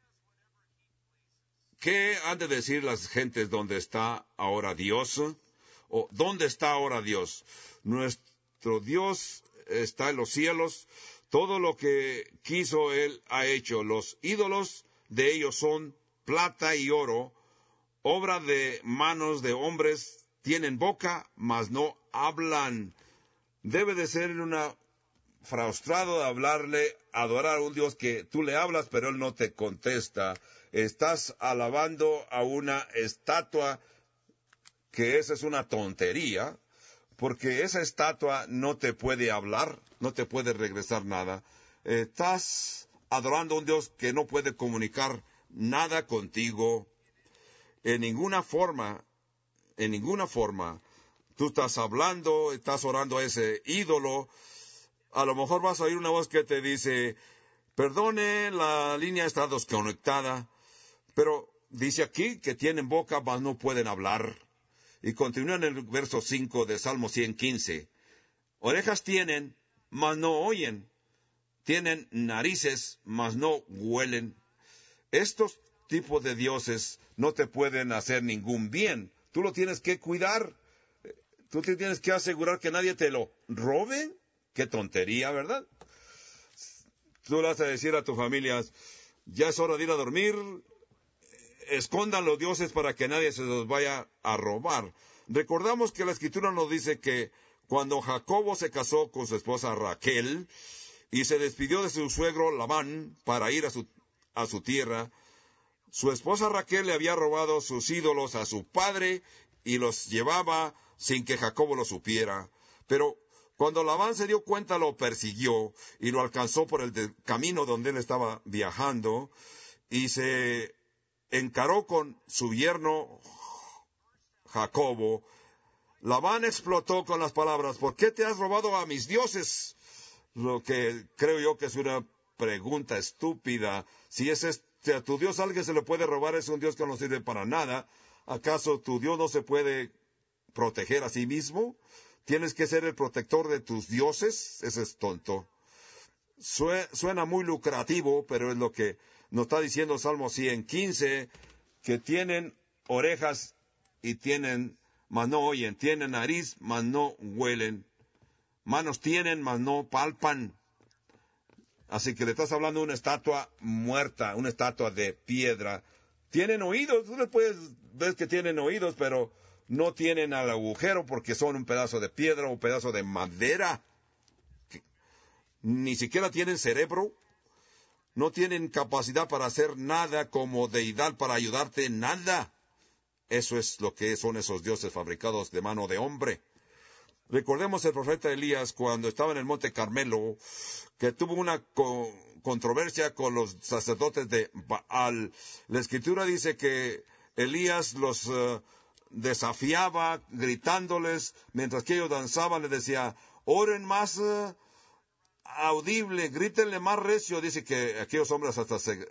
[SPEAKER 1] ¿qué han de decir las gentes donde está ahora Dios? ¿O dónde está ahora Dios? Nuestro Dios está en los cielos. Todo lo que quiso Él ha hecho. Los ídolos de ellos son plata y oro, obra de manos de hombres. Tienen boca, mas no hablan. Debe de ser una frustrado de hablarle, adorar a un Dios que tú le hablas, pero Él no te contesta. Estás alabando a una estatua, que esa es una tontería, porque esa estatua no te puede hablar, no te puede regresar nada. Estás adorando a un Dios que no puede comunicar nada contigo. En ninguna forma, en ninguna forma, tú estás hablando, estás orando a ese ídolo. A lo mejor vas a oír una voz que te dice, perdone, la línea está desconectada, pero dice aquí que tienen boca, mas no pueden hablar. Y continúa en el verso cinco de Salmo ciento quince. Orejas tienen, mas no oyen. Tienen narices, mas no huelen. Estos tipos de dioses no te pueden hacer ningún bien. Tú lo tienes que cuidar. Tú te tienes que asegurar que nadie te lo robe. Qué tontería, ¿verdad? Tú le vas a decir a tu familia, ya es hora de ir a dormir, escondan los dioses para que nadie se los vaya a robar. Recordamos que la Escritura nos dice que cuando Jacobo se casó con su esposa Raquel y se despidió de su suegro Labán para ir a su, a su tierra, su esposa Raquel le había robado sus ídolos a su padre y los llevaba sin que Jacobo lo supiera. Pero cuando Labán se dio cuenta, lo persiguió y lo alcanzó por el de, camino donde él estaba viajando y se encaró con su yerno Jacobo. Labán explotó con las palabras, ¿por qué te has robado a mis dioses? Lo que creo yo que es una pregunta estúpida. Si es este, a tu Dios alguien se le puede robar, es un Dios que no sirve para nada. ¿Acaso tu Dios no se puede proteger a sí mismo? ¿Tienes que ser el protector de tus dioses? Eso es tonto. Suena muy lucrativo, pero es lo que nos está diciendo Salmo ciento quince, que tienen orejas y tienen, mas no oyen, tienen nariz, mas no huelen, manos tienen, mas no palpan. Así que le estás hablando de una estatua muerta, una estatua de piedra. Tienen oídos, tú les puedes ver que tienen oídos, pero no tienen al agujero porque son un pedazo de piedra o un pedazo de madera. Ni siquiera tienen cerebro. No tienen capacidad para hacer nada como deidad para ayudarte en nada. Eso es lo que son esos dioses fabricados de mano de hombre. Recordemos el profeta Elías cuando estaba en el monte Carmelo, que tuvo una co- controversia con los sacerdotes de Baal. La Escritura dice que Elías los uh, desafiaba gritándoles, mientras que ellos danzaban, les decía, oren más uh, audible, grítenle más recio. Dice que aquellos hombres hasta se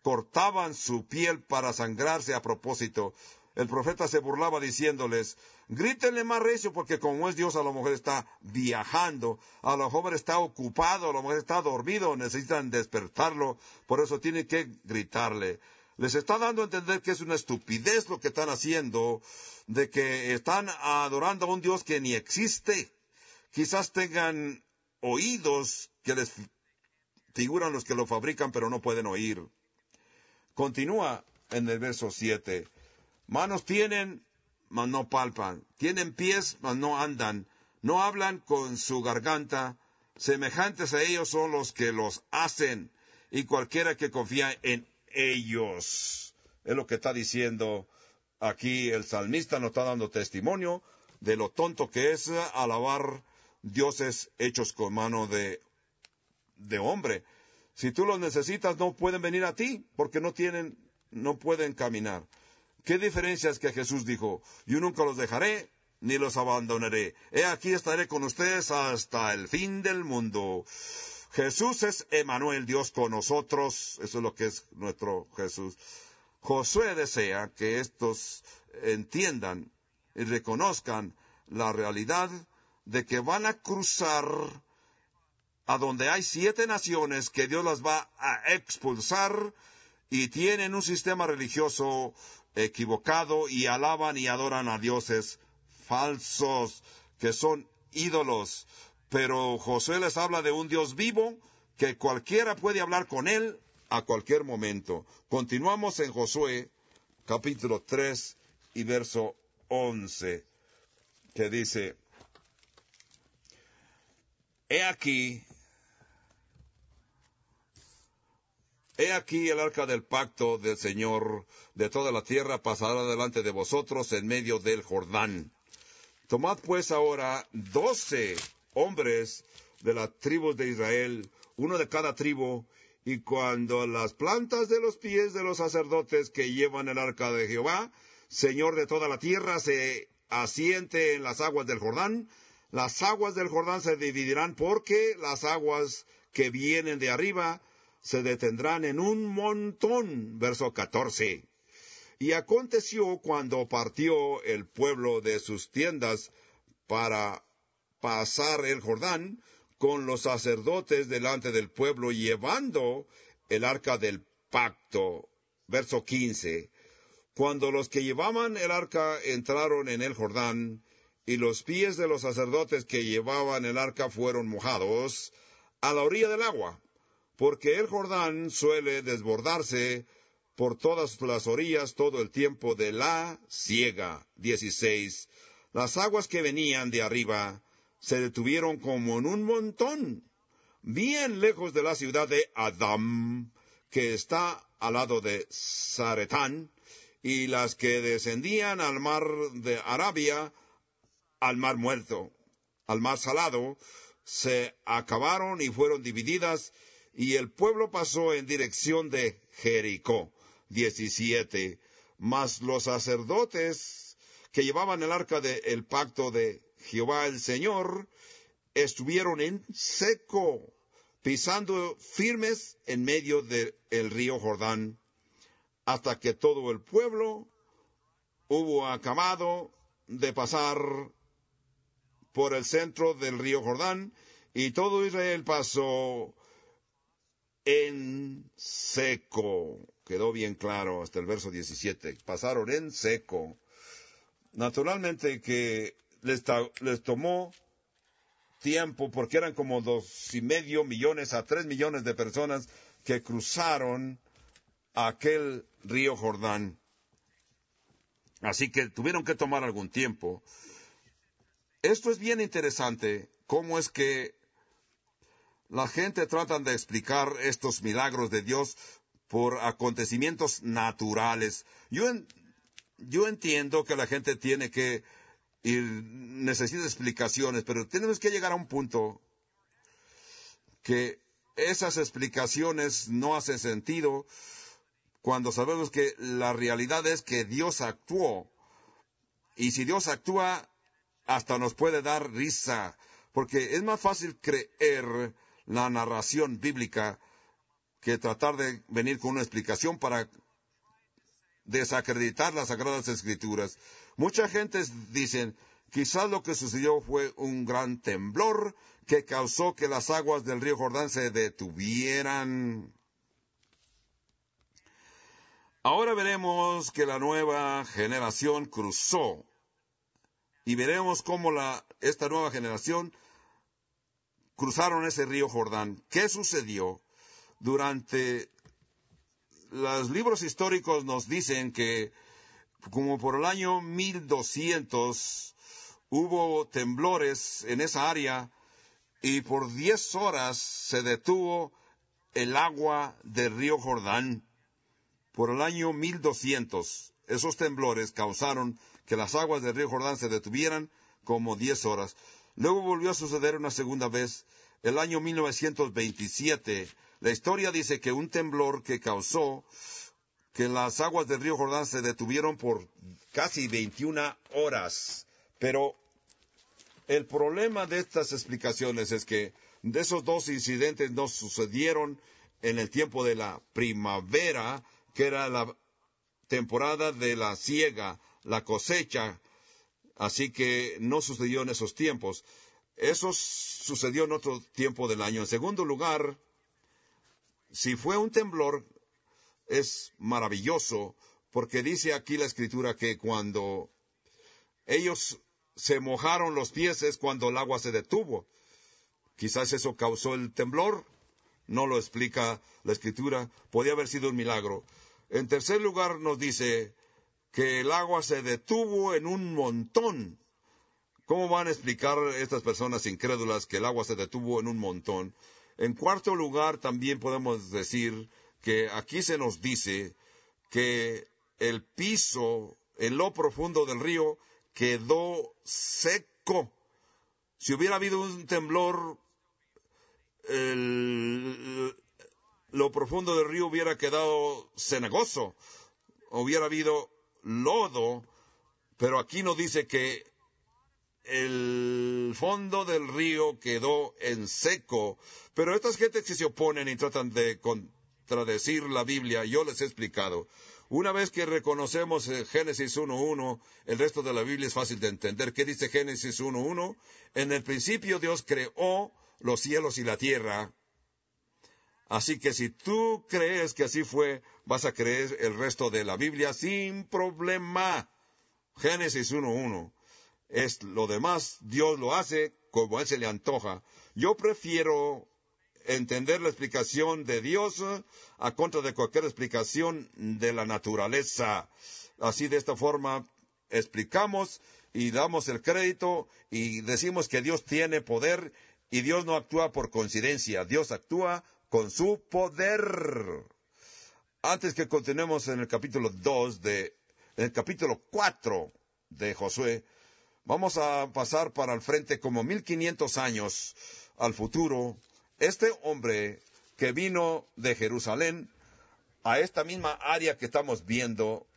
[SPEAKER 1] cortaban su piel para sangrarse a propósito. El profeta se burlaba diciéndoles, grítenle más recio porque como es Dios, a lo mejor está viajando, a lo mejor está ocupado, a lo mejor está dormido, necesitan despertarlo, por eso tienen que gritarle. Les está dando a entender que es una estupidez lo que están haciendo, de que están adorando a un Dios que ni existe. Quizás tengan oídos que les figuran los que lo fabrican, pero no pueden oír. Continúa en el verso siete. Manos tienen, mas no palpan. Tienen pies, mas no andan. No hablan con su garganta. Semejantes a ellos son los que los hacen, y cualquiera que confía en ellos. Es lo que está diciendo aquí el salmista, nos está dando testimonio de lo tonto que es alabar dioses hechos con mano de, de hombre. Si tú los necesitas, no pueden venir a ti, porque no tienen, no pueden caminar. ¿Qué diferencia es que Jesús dijo, yo nunca los dejaré, ni los abandonaré? He aquí estaré con ustedes hasta el fin del mundo. Jesús es Emmanuel, Dios con nosotros. Eso es lo que es nuestro Jesús. Josué desea que estos entiendan y reconozcan la realidad de que van a cruzar a donde hay siete naciones que Dios las va a expulsar y tienen un sistema religioso equivocado y alaban y adoran a dioses falsos que son ídolos. Pero Josué les habla de un Dios vivo que cualquiera puede hablar con él a cualquier momento. Continuamos en Josué capítulo tres y verso once, que dice, He aquí, he aquí el arca del pacto del Señor de toda la tierra pasará delante de vosotros en medio del Jordán. Tomad pues ahora doce hombres de las tribus de Israel, uno de cada tribu, y cuando las plantas de los pies de los sacerdotes que llevan el arca de Jehová, Señor de toda la tierra, se asiente en las aguas del Jordán, las aguas del Jordán se dividirán porque las aguas que vienen de arriba se detendrán en un montón. Verso catorce. Y aconteció cuando partió el pueblo de sus tiendas para pasar el Jordán, con los sacerdotes delante del pueblo, llevando el arca del pacto. Verso quince. Cuando los que llevaban el arca entraron en el Jordán, y los pies de los sacerdotes que llevaban el arca fueron mojados a la orilla del agua, porque el Jordán suele desbordarse por todas las orillas todo el tiempo de la siega. dieciséis. Las aguas que venían de arriba se detuvieron como en un montón, bien lejos de la ciudad de Adam, que está al lado de Zaretán, y las que descendían al mar de Arabia, al mar muerto, al mar salado, se acabaron y fueron divididas, y el pueblo pasó en dirección de Jericó. diecisiete. Mas los sacerdotes que llevaban el arca del pacto de Jehová el Señor estuvieron en seco, pisando firmes en medio del río Jordán, hasta que todo el pueblo hubo acabado de pasar por el centro del río Jordán, y todo Israel pasó en seco. Quedó bien claro hasta el verso diecisiete. Pasaron en seco. Naturalmente que les, ta- les tomó tiempo, porque eran como dos y medio millones a tres millones de personas que cruzaron aquel río Jordán. Así que tuvieron que tomar algún tiempo. Esto es bien interesante, cómo es que la gente trata de explicar estos milagros de Dios por acontecimientos naturales. Yo, en, yo entiendo que la gente tiene que ir, necesita explicaciones, pero tenemos que llegar a un punto que esas explicaciones no hacen sentido cuando sabemos que la realidad es que Dios actuó. Y si Dios actúa, hasta nos puede dar risa, porque es más fácil creer la narración bíblica que tratar de venir con una explicación para desacreditar las Sagradas Escrituras. Mucha gente dicen, quizás lo que sucedió fue un gran temblor que causó que las aguas del río Jordán se detuvieran. Ahora veremos que la nueva generación cruzó y veremos cómo la, esta nueva generación cruzaron ese río Jordán. ¿Qué sucedió? Durante los libros históricos nos dicen que como por el año mil doscientos hubo temblores en esa área y por diez horas se detuvo el agua del río Jordán. Por el año mil doscientos, esos temblores causaron que las aguas del río Jordán se detuvieran como diez horas. Luego volvió a suceder una segunda vez, el año mil novecientos veintisiete. La historia dice que un temblor que causó que las aguas del río Jordán se detuvieron por casi veintiuna horas. Pero el problema de estas explicaciones es que de esos dos incidentes no sucedieron en el tiempo de la primavera, que era la temporada de la siega, la cosecha, así que no sucedió en esos tiempos. Eso sucedió en otro tiempo del año. En segundo lugar, si fue un temblor, es maravilloso, porque dice aquí la Escritura que cuando ellos se mojaron los pies es cuando el agua se detuvo. Quizás eso causó el temblor, no lo explica la Escritura, podía haber sido un milagro. En tercer lugar nos dice que el agua se detuvo en un montón. ¿Cómo van a explicar estas personas incrédulas que el agua se detuvo en un montón? En cuarto lugar también podemos decir que aquí se nos dice que el piso, en lo profundo del río, quedó seco. Si hubiera habido un temblor, el, lo profundo del río hubiera quedado cenagoso, hubiera habido lodo, pero aquí nos dice que el fondo del río quedó en seco. Pero estas gentes que se oponen y tratan de contradecir la Biblia, yo les he explicado. Una vez que reconocemos Génesis uno uno, el resto de la Biblia es fácil de entender. ¿Qué dice Génesis uno uno? En el principio Dios creó los cielos y la tierra. Así que si tú crees que así fue, vas a creer el resto de la Biblia sin problema. Génesis uno uno. Es lo demás, Dios lo hace como a Él se le antoja. Yo prefiero entender la explicación de Dios a contra de cualquier explicación de la naturaleza. Así, de esta forma, explicamos y damos el crédito y decimos que Dios tiene poder y Dios no actúa por coincidencia. Dios actúa con su poder. Antes que continuemos en el capítulo dos de, en el capítulo cuatro de Josué, vamos a pasar para el frente como mil quinientos años al futuro. Este hombre que vino de Jerusalén a esta misma área que estamos viendo,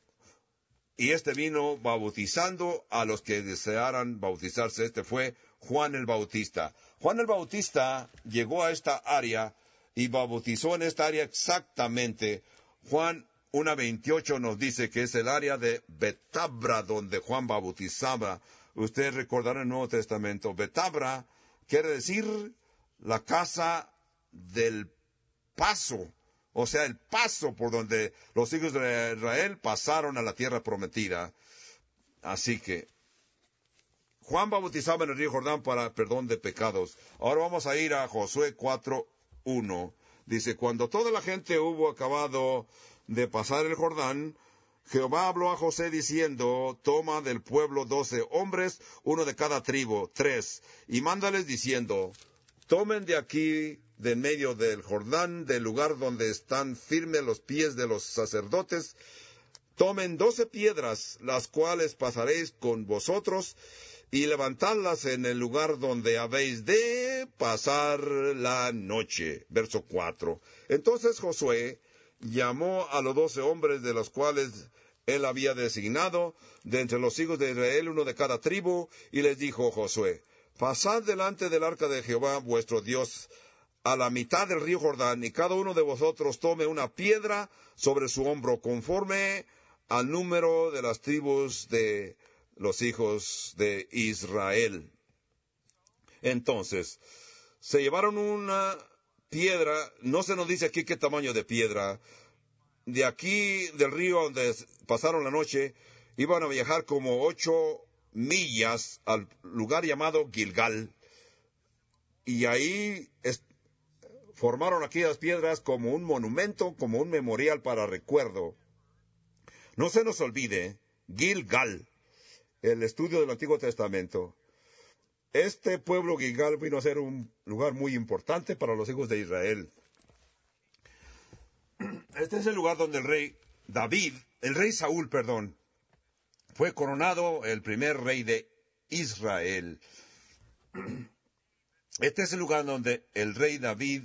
[SPEAKER 1] y este vino bautizando a los que desearan bautizarse, este fue Juan el Bautista. Juan el Bautista llegó a esta área y bautizó en esta área exactamente. Juan uno veintiocho nos dice que es el área de Betabra donde Juan bautizaba. Ustedes recordarán el Nuevo Testamento. Betabra quiere decir la casa del paso, o sea, el paso por donde los hijos de Israel pasaron a la tierra prometida. Así que Juan bautizaba en el río Jordán para perdón de pecados. Ahora vamos a ir a Josué cuatro uno. Dice, cuando toda la gente hubo acabado de pasar el Jordán, Jehová habló a José diciendo, toma del pueblo doce hombres, uno de cada tribu, tres, y mándales diciendo, tomen de aquí, de en medio del Jordán, del lugar donde están firmes los pies de los sacerdotes, tomen doce piedras, las cuales pasaréis con vosotros, y levantadlas en el lugar donde habéis de pasar la noche. Verso cuatro. Entonces Josué llamó a los doce hombres de los cuales él había designado, de entre los hijos de Israel, uno de cada tribu, y les dijo Josué, pasad delante del arca de Jehová vuestro Dios a la mitad del río Jordán, y cada uno de vosotros tome una piedra sobre su hombro, conforme al número de las tribus de los hijos de Israel. Entonces, se llevaron una piedra, no se nos dice aquí qué tamaño de piedra. De aquí del río donde pasaron la noche, iban a viajar como ocho millas al lugar llamado Gilgal. Y ahí es, formaron aquellas piedras como un monumento, como un memorial para recuerdo. No se nos olvide, Gilgal, el estudio del Antiguo Testamento. Este pueblo Gilgal vino a ser un lugar muy importante para los hijos de Israel. Este es el lugar donde el rey David, el rey Saúl, perdón, fue coronado el primer rey de Israel. Este es el lugar donde el rey David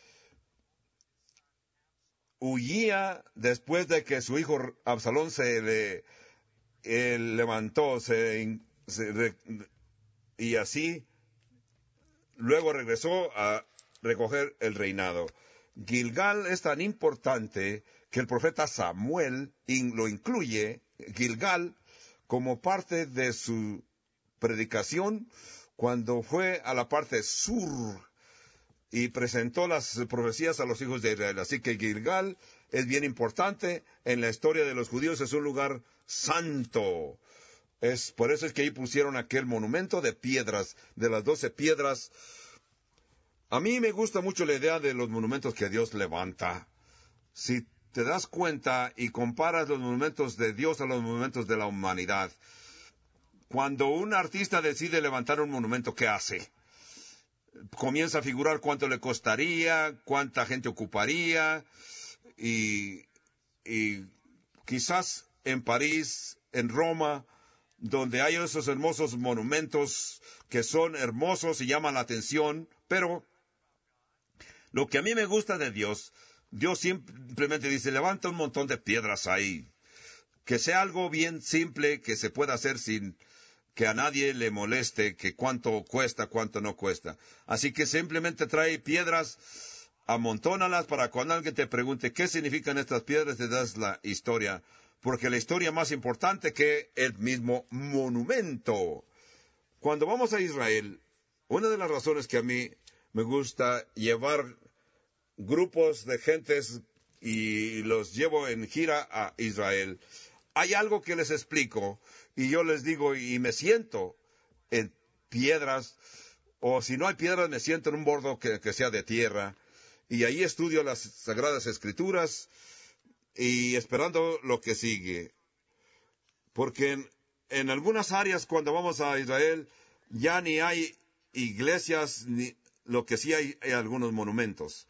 [SPEAKER 1] huía después de que su hijo Absalón se le eh, levantó se, se, re, y así luego regresó a recoger el reinado. Gilgal es tan importante que el profeta Samuel in, lo incluye, Gilgal, como parte de su predicación cuando fue a la parte sur y presentó las profecías a los hijos de Israel. Así que Gilgal es bien importante en la historia de los judíos, es un lugar santo. Es, por eso es que ahí pusieron aquel monumento de piedras, de las doce piedras. A mí me gusta mucho la idea de los monumentos que Dios levanta. Si te das cuenta y comparas los monumentos de Dios a los monumentos de la humanidad, cuando un artista decide levantar un monumento, ¿qué hace? Comienza a figurar cuánto le costaría, cuánta gente ocuparía, y, y quizás en París, en Roma, donde hay esos hermosos monumentos que son hermosos y llaman la atención, pero lo que a mí me gusta de Dios, Dios simplemente dice, levanta un montón de piedras ahí, que sea algo bien simple, que se pueda hacer sin que a nadie le moleste, que cuánto cuesta, cuánto no cuesta. Así que simplemente trae piedras, amontónalas para cuando alguien te pregunte qué significan estas piedras, te das la historia, porque la historia más importante que el mismo monumento. Cuando vamos a Israel, una de las razones que a mí me gusta llevar grupos de gentes y los llevo en gira a Israel, hay algo que les explico y yo les digo y me siento en piedras, o si no hay piedras me siento en un bordo que, que sea de tierra, y ahí estudio las Sagradas Escrituras y esperando lo que sigue. Porque en, en algunas áreas cuando vamos a Israel ya ni hay iglesias, ni lo que sí hay, hay algunos monumentos.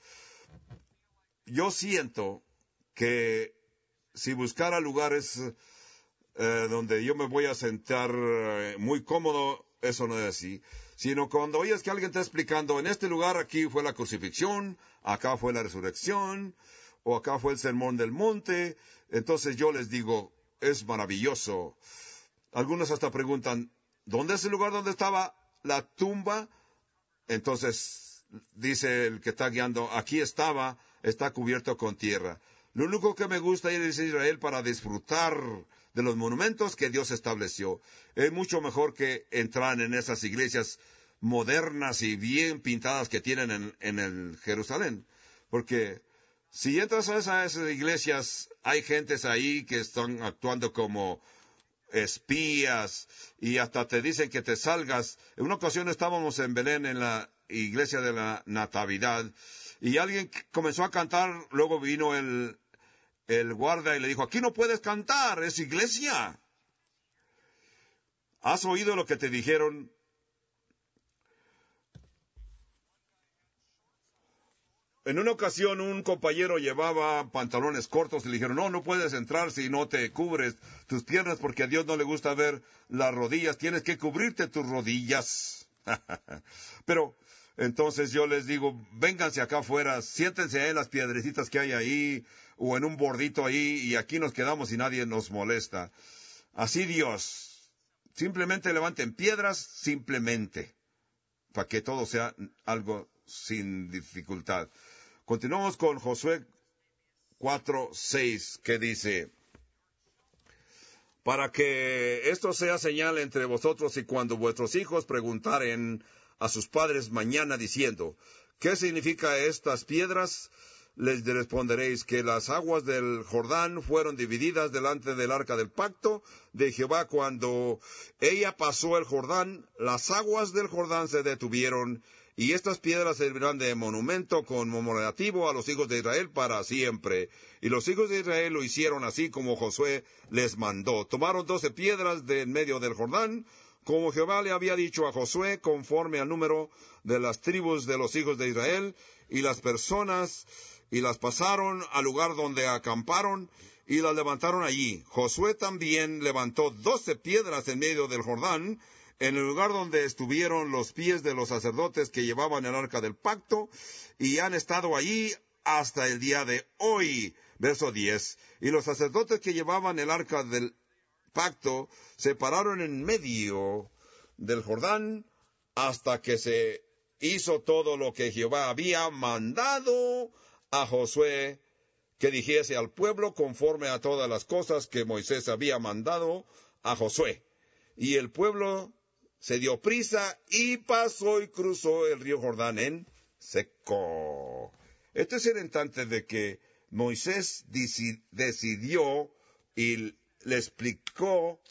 [SPEAKER 1] Yo siento que si buscara lugares eh, donde yo me voy a sentar eh, muy cómodo, eso no es así. Sino cuando oyes que alguien está explicando, en este lugar aquí fue la crucifixión, acá fue la resurrección, o acá fue el sermón del monte, entonces yo les digo, es maravilloso. Algunos hasta preguntan, ¿dónde es el lugar donde estaba la tumba? Entonces dice el que está guiando, aquí estaba, está cubierto con tierra. Lo único que me gusta ir a Israel para disfrutar de los monumentos que Dios estableció. Es mucho mejor que entrar en esas iglesias modernas y bien pintadas que tienen en, en el Jerusalén. Porque si entras a esas iglesias, hay gentes ahí que están actuando como espías y hasta te dicen que te salgas. En una ocasión estábamos en Belén en la iglesia de la Natividad y alguien comenzó a cantar, luego vino el, el guarda y le dijo, aquí no puedes cantar, es iglesia. ¿Has oído lo que te dijeron? En una ocasión un compañero llevaba pantalones cortos y le dijeron, no, no puedes entrar si no te cubres tus piernas porque a Dios no le gusta ver las rodillas, tienes que cubrirte tus rodillas. Pero entonces yo les digo, vénganse acá afuera, siéntense ahí en las piedrecitas que hay ahí o en un bordito ahí y aquí nos quedamos y nadie nos molesta. Así Dios, simplemente levanten piedras, simplemente, para que todo sea algo sin dificultad. Continuamos con Josué cuatro seis, que dice: para que esto sea señal entre vosotros, y cuando vuestros hijos preguntaren a sus padres mañana diciendo, ¿qué significa estas piedras? Les responderéis que las aguas del Jordán fueron divididas delante del arca del pacto de Jehová. Cuando ella pasó el Jordán, las aguas del Jordán se detuvieron, y estas piedras servirán de monumento conmemorativo a los hijos de Israel para siempre. Y los hijos de Israel lo hicieron así como Josué les mandó. Tomaron doce piedras de en medio del Jordán, como Jehová le había dicho a Josué, conforme al número de las tribus de los hijos de Israel, y las personas, y las pasaron al lugar donde acamparon, y las levantaron allí. Josué también levantó doce piedras en medio del Jordán, en el lugar donde estuvieron los pies de los sacerdotes que llevaban el arca del pacto, y han estado allí hasta el día de hoy. Verso diez. Y los sacerdotes que llevaban el arca del pacto se pararon en medio del Jordán hasta que se hizo todo lo que Jehová había mandado a Josué que dijese al pueblo, conforme a todas las cosas que Moisés había mandado a Josué. Y el pueblo se dio prisa y pasó y cruzó el río Jordán en seco. Esto es el instante de que Moisés decidió y le explicó,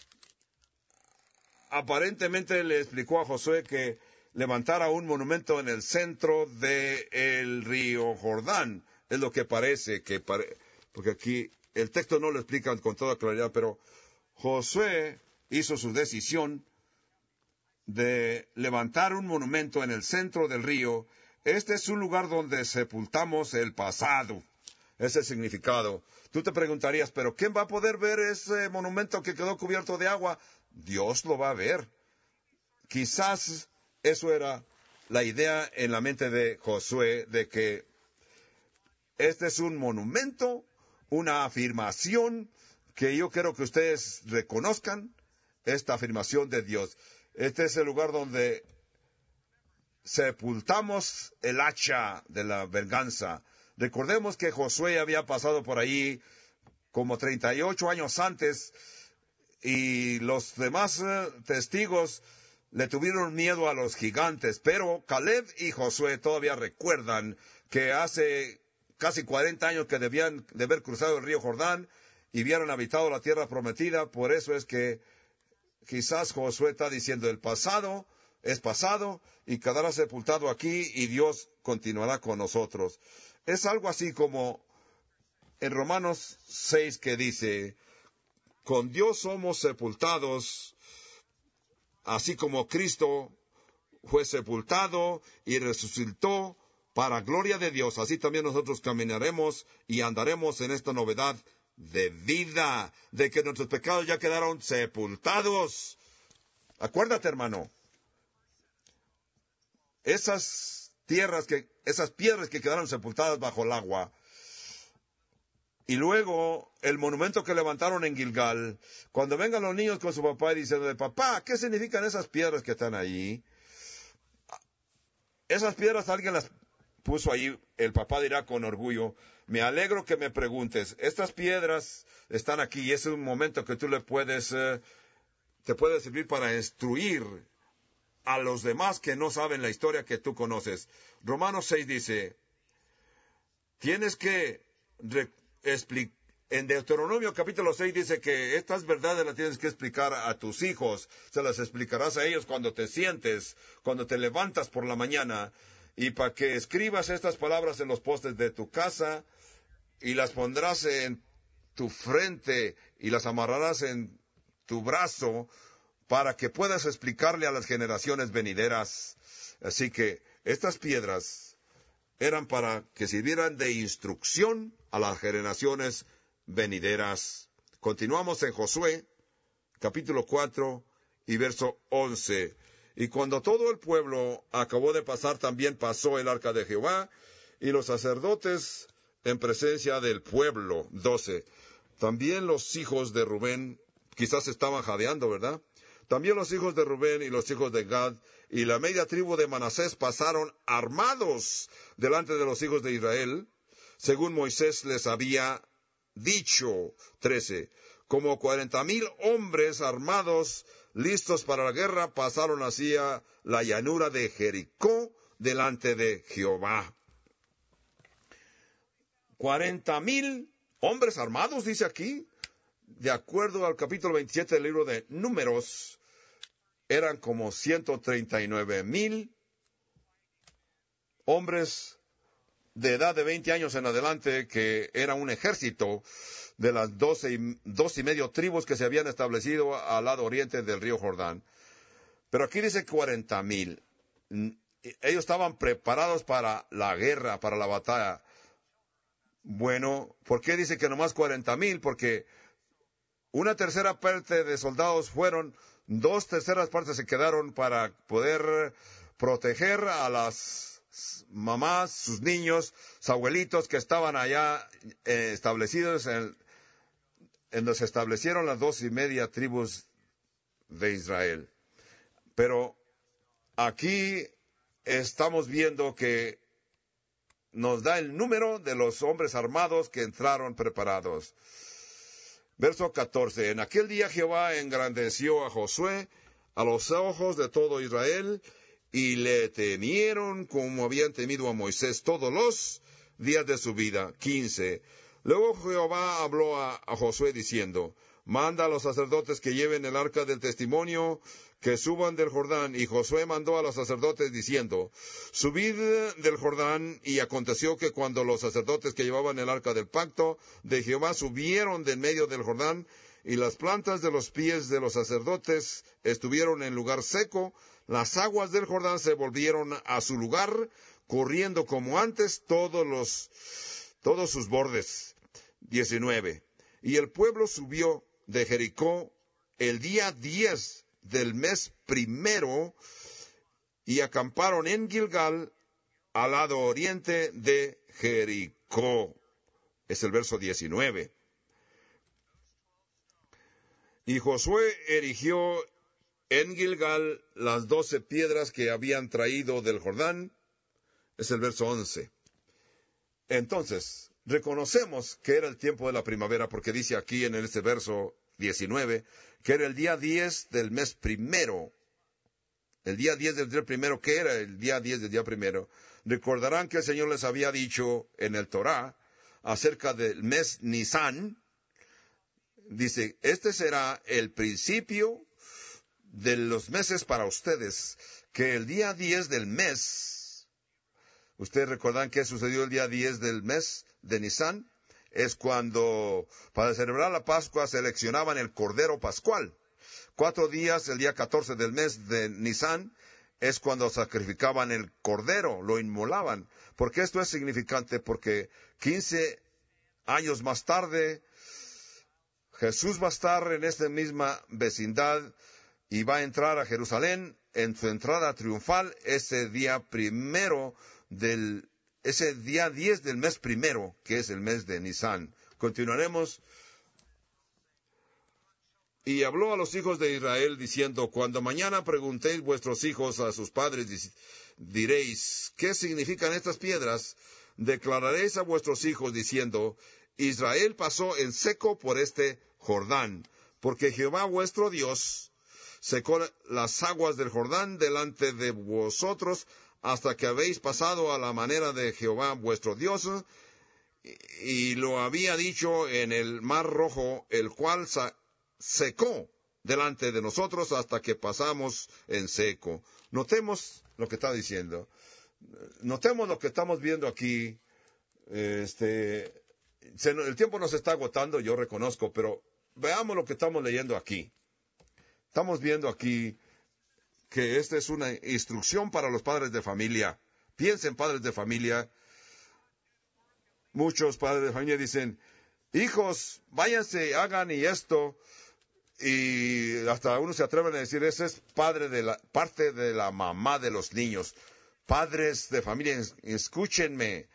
[SPEAKER 1] aparentemente le explicó a Josué que levantara un monumento en el centro del río Jordán. Es lo que parece, que pare... porque aquí el texto no lo explica con toda claridad, pero Josué hizo su decisión de levantar un monumento en el centro del río. Este es un lugar donde sepultamos el pasado. Ese es el significado. Tú te preguntarías, ¿pero quién va a poder ver ese monumento que quedó cubierto de agua? Dios lo va a ver. Quizás eso era la idea en la mente de Josué, de que este es un monumento, una afirmación que yo quiero que ustedes reconozcan, esta afirmación de Dios. Este es el lugar donde sepultamos el hacha de la venganza. Recordemos que Josué había pasado por ahí como treinta y ocho años antes, y los demás eh, testigos le tuvieron miedo a los gigantes, pero Caleb y Josué todavía recuerdan que hace casi cuarenta años que debían de haber cruzado el río Jordán y habían habitado la tierra prometida. Por eso es que quizás Josué está diciendo, el pasado es pasado y quedará sepultado aquí y Dios continuará con nosotros. Es algo así como en Romanos seis, que dice, con Dios somos sepultados, así como Cristo fue sepultado y resucitó para gloria de Dios, así también nosotros caminaremos y andaremos en esta novedad de vida, de que nuestros pecados ya quedaron sepultados. Acuérdate, hermano, esas tierras que, esas piedras que quedaron sepultadas bajo el agua, y luego el monumento que levantaron en Gilgal, cuando vengan los niños con su papá y dicen, papá, ¿qué significan esas piedras que están ahí? Esas piedras alguien las puso ahí, el papá dirá con orgullo, me alegro que me preguntes, estas piedras están aquí y es un momento que tú le puedes, eh, te puede servir para instruir a los demás que no saben la historia que tú conoces. Romanos seis dice, tienes que explicar, en Deuteronomio capítulo seis dice que estas verdades las tienes que explicar a tus hijos, se las explicarás a ellos cuando te sientes, cuando te levantas por la mañana, y para que escribas estas palabras en los postes de tu casa, y las pondrás en tu frente, y las amarrarás en tu brazo, para que puedas explicarle a las generaciones venideras. Así que estas piedras eran para que sirvieran de instrucción a las generaciones venideras. Continuamos en Josué, capítulo cuatro y verso once. Y cuando todo el pueblo acabó de pasar, también pasó el arca de Jehová, y los sacerdotes en presencia del pueblo. doce. También los hijos de Rubén, quizás estaban jadeando, ¿verdad? También los hijos de Rubén y los hijos de Gad y la media tribu de Manasés pasaron armados delante de los hijos de Israel, según Moisés les había dicho. trece. Como cuarenta mil hombres armados, listos para la guerra, pasaron hacia la llanura de Jericó delante de Jehová. Cuarenta mil hombres armados, dice aquí. De acuerdo al capítulo veintisiete del libro de Números, eran como ciento treinta y nueve mil hombres de edad de veinte años en adelante, que era un ejército de las doce y, dos y medio tribus que se habían establecido al lado oriente del río Jordán. Pero aquí dice cuarenta mil. Ellos estaban preparados para la guerra, para la batalla. Bueno, ¿por qué dice que nomás cuarenta mil? Porque una tercera parte de soldados fueron, dos terceras partes se quedaron para poder proteger a las mamás, sus niños, sus abuelitos que estaban allá eh, establecidos en, en donde se establecieron las dos y media tribus de Israel. Pero aquí estamos viendo que nos da el número de los hombres armados que entraron preparados. Verso catorce. En aquel día Jehová engrandeció a Josué a los ojos de todo Israel, y le temieron como habían temido a Moisés todos los días de su vida. quince. Luego Jehová habló a, a Josué diciendo, manda a los sacerdotes que lleven el arca del testimonio, que suban del Jordán. Y Josué mandó a los sacerdotes diciendo, subid del Jordán. Y aconteció que cuando los sacerdotes que llevaban el arca del pacto de Jehová subieron de en medio del Jordán, y las plantas de los pies de los sacerdotes estuvieron en lugar seco, las aguas del Jordán se volvieron a su lugar, corriendo como antes todos los, todos sus bordes. diecinueve. Y el pueblo subió de Jericó el día diez del mes primero, y acamparon en Gilgal, al lado oriente de Jericó. Es el verso diecinueve. Y Josué erigió en Gilgal las doce piedras que habían traído del Jordán. Es el verso once. Entonces, reconocemos que era el tiempo de la primavera, porque dice aquí en este verso diecinueve, que era el día diez del mes primero. El día diez del día primero, ¿qué era el día diez del día primero? Recordarán que el Señor les había dicho en el Torá, acerca del mes Nisán, dice, este será el principio de los meses para ustedes, que el día diez del mes, ustedes recordan qué sucedió el día diez del mes de Nisán, es cuando para celebrar la Pascua seleccionaban el Cordero Pascual. Cuatro días, el día catorce del mes de Nisán, es cuando sacrificaban el Cordero, lo inmolaban. ¿Por qué esto es significante? Porque quince años más tarde, Jesús va a estar en esta misma vecindad y va a entrar a Jerusalén en su entrada triunfal ese día primero del, ese día diez del mes primero, que es el mes de Nisán. Continuaremos. Y habló a los hijos de Israel diciendo, cuando mañana preguntéis vuestros hijos a sus padres, diréis, ¿qué significan estas piedras? Declararéis a vuestros hijos diciendo, Israel pasó en seco por este Jordán, porque Jehová vuestro Dios secó las aguas del Jordán delante de vosotros hasta que habéis pasado a la manera de Jehová vuestro Dios, y lo había dicho en el mar rojo, el cual secó delante de nosotros hasta que pasamos en seco. Notemos lo que está diciendo. Notemos lo que estamos viendo aquí. Este, se, el tiempo nos está agotando, yo reconozco, pero veamos lo que estamos leyendo aquí. Estamos viendo aquí que esta es una instrucción para los padres de familia. Piensen, padres de familia. Muchos padres de familia dicen, hijos, váyanse, hagan y esto. Y hasta uno se atreven a decir, ese es padre de la, parte de la mamá de los niños. Padres de familia, escúchenme.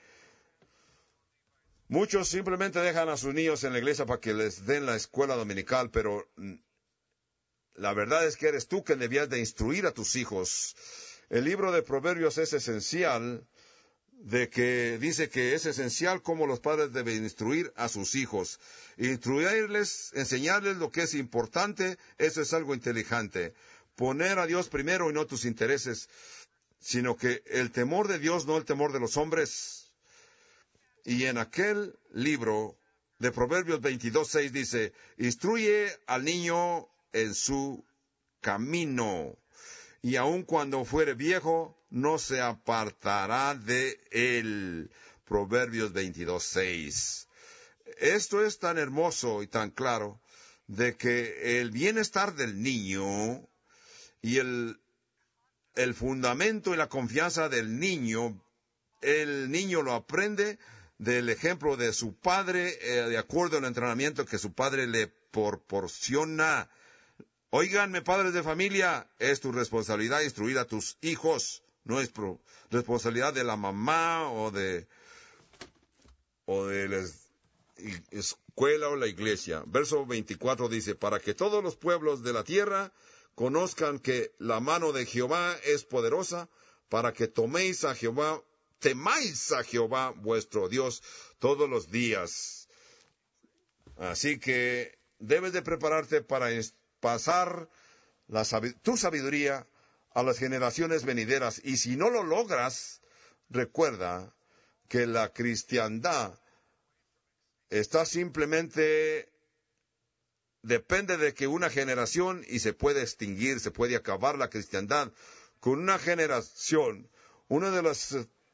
[SPEAKER 1] Muchos simplemente dejan a sus niños en la iglesia para que les den la escuela dominical, pero la verdad es que eres tú quien debías de instruir a tus hijos El libro de Proverbios es esencial, de que dice que es esencial cómo los padres deben instruir a sus hijos. Instruirles, enseñarles lo que es importante, eso es algo inteligente. Poner a Dios primero y no tus intereses, sino que el temor de Dios, no el temor de los hombres. Y en aquel libro de Proverbios veintidós seis dice, instruye al niño en su camino, y aun cuando fuere viejo, no se apartará de él. Proverbios veintidós seis. Esto es tan hermoso y tan claro, de que el bienestar del niño y el, el fundamento y la confianza del niño, el niño lo aprende del ejemplo de su padre, eh, de acuerdo al entrenamiento que su padre le proporciona. Óiganme, padres de familia, es tu responsabilidad instruir a tus hijos, no es pro, responsabilidad de la mamá o de, o de la escuela o la iglesia. Verso veinticuatro dice, para que todos los pueblos de la tierra conozcan que la mano de Jehová es poderosa, para que toméis a Jehová, temáis a Jehová vuestro Dios todos los días. Así que debes de prepararte para pasar la, tu sabiduría a las generaciones venideras. Y si no lo logras, recuerda que la cristiandad está simplemente, depende de que una generación, y se puede extinguir, se puede acabar la cristiandad con una generación. Una de las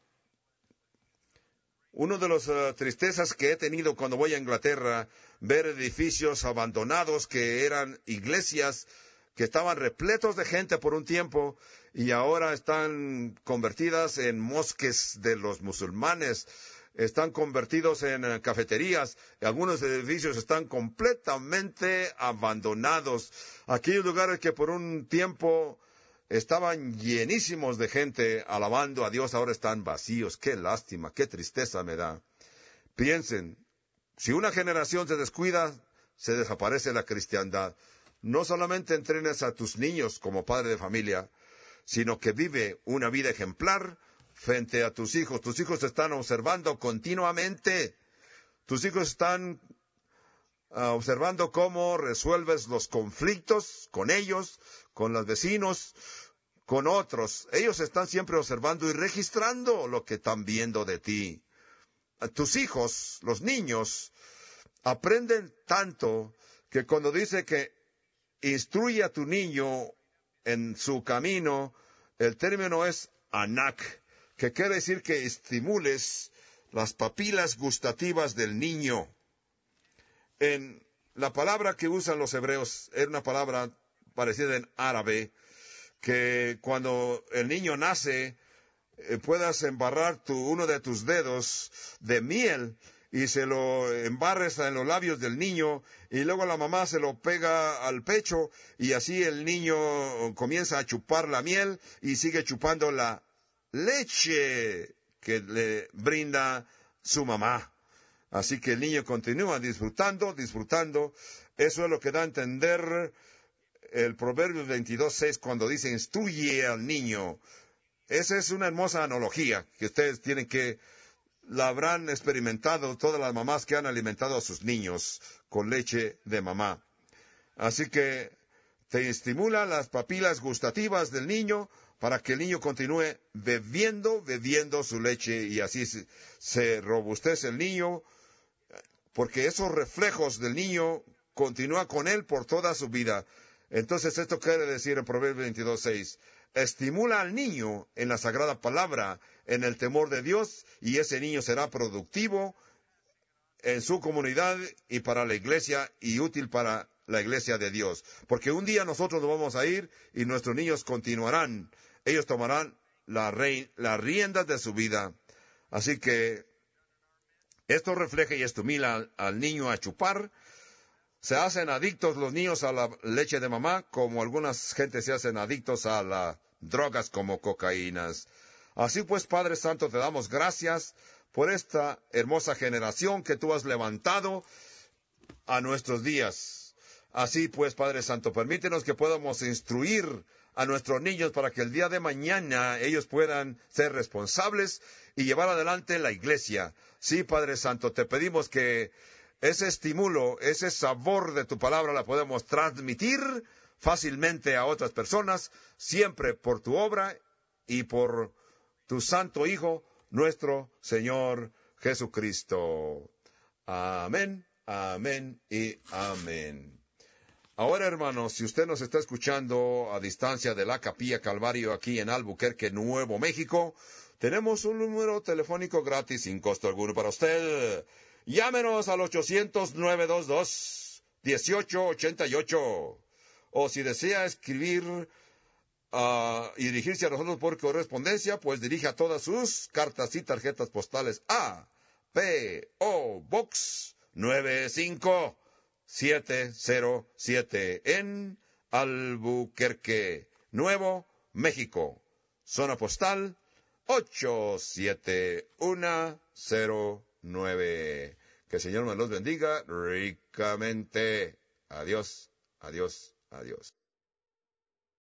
[SPEAKER 1] Una de las uh, tristezas que he tenido cuando voy a Inglaterra, ver edificios abandonados que eran iglesias que estaban repletos de gente por un tiempo y ahora están convertidas en mosques de los musulmanes, están convertidos en uh, cafeterías, y algunos edificios están completamente abandonados. Aquellos lugares que por un tiempo estaban llenísimos de gente alabando a Dios, ahora están vacíos. Qué lástima, qué tristeza me da. Piensen, si una generación se descuida, se desaparece la cristiandad. No solamente entrenes a tus niños como padre de familia, sino que vive una vida ejemplar frente a tus hijos. Tus hijos te están observando continuamente. Tus hijos están uh, observando cómo resuelves los conflictos con ellos, con los vecinos, con otros. Ellos están siempre observando y registrando lo que están viendo de ti. Tus hijos, los niños, aprenden tanto que cuando dice que instruye a tu niño en su camino, el término es anak, que quiere decir que estimules las papilas gustativas del niño. En la palabra que usan los hebreos, era una palabra parecida en árabe, que cuando el niño nace, eh, puedas embarrar tu, uno de tus dedos de miel y se lo embarres en los labios del niño y luego la mamá se lo pega al pecho y así el niño comienza a chupar la miel y sigue chupando la leche que le brinda su mamá. Así que el niño continúa disfrutando, disfrutando. Eso es lo que da a entender el Proverbios veintidós seis cuando dice instruye al niño. Esa es una hermosa analogía que ustedes tienen que, la habrán experimentado todas las mamás que han alimentado a sus niños con leche de mamá. Así que te estimula las papilas gustativas del niño para que el niño continúe bebiendo, bebiendo su leche y así se, se robustece el niño, porque esos reflejos del niño continúan con él por toda su vida. Entonces esto quiere decir en Proverbios veintidós seis, estimula al niño en la sagrada palabra, en el temor de Dios, y ese niño será productivo en su comunidad y para la iglesia y útil para la iglesia de Dios. Porque un día nosotros nos vamos a ir y nuestros niños continuarán. Ellos tomarán la rey, las riendas de su vida. Así que esto refleja y estimula al, al niño a chupar. Se hacen adictos los niños a la leche de mamá, como algunas gentes se hacen adictos a las drogas como cocaínas. Así pues, Padre Santo, te damos gracias por esta hermosa generación que tú has levantado a nuestros días. Así pues, Padre Santo, permítenos que podamos instruir a nuestros niños para que el día de mañana ellos puedan ser responsables y llevar adelante la iglesia. Sí, Padre Santo, te pedimos que ese estímulo, ese sabor de tu palabra la podemos transmitir fácilmente a otras personas, siempre por tu obra y por tu Santo Hijo, nuestro Señor Jesucristo. Amén, amén y amén. Ahora, hermanos, si usted nos está escuchando a distancia de la Capilla Calvario aquí en Albuquerque, Nuevo México, tenemos un número telefónico gratis sin costo alguno para usted. Llámenos al ochocientos, nueve dos dos, dieciocho ochenta y ocho. O si desea escribir uh, y dirigirse a nosotros por correspondencia, pues dirija todas sus cartas y tarjetas postales a P O Box nueve cinco siete cero siete en Albuquerque, Nuevo México. Zona postal ocho siete uno cero nueve. Que el Señor me los bendiga ricamente. Adiós, adiós, adiós.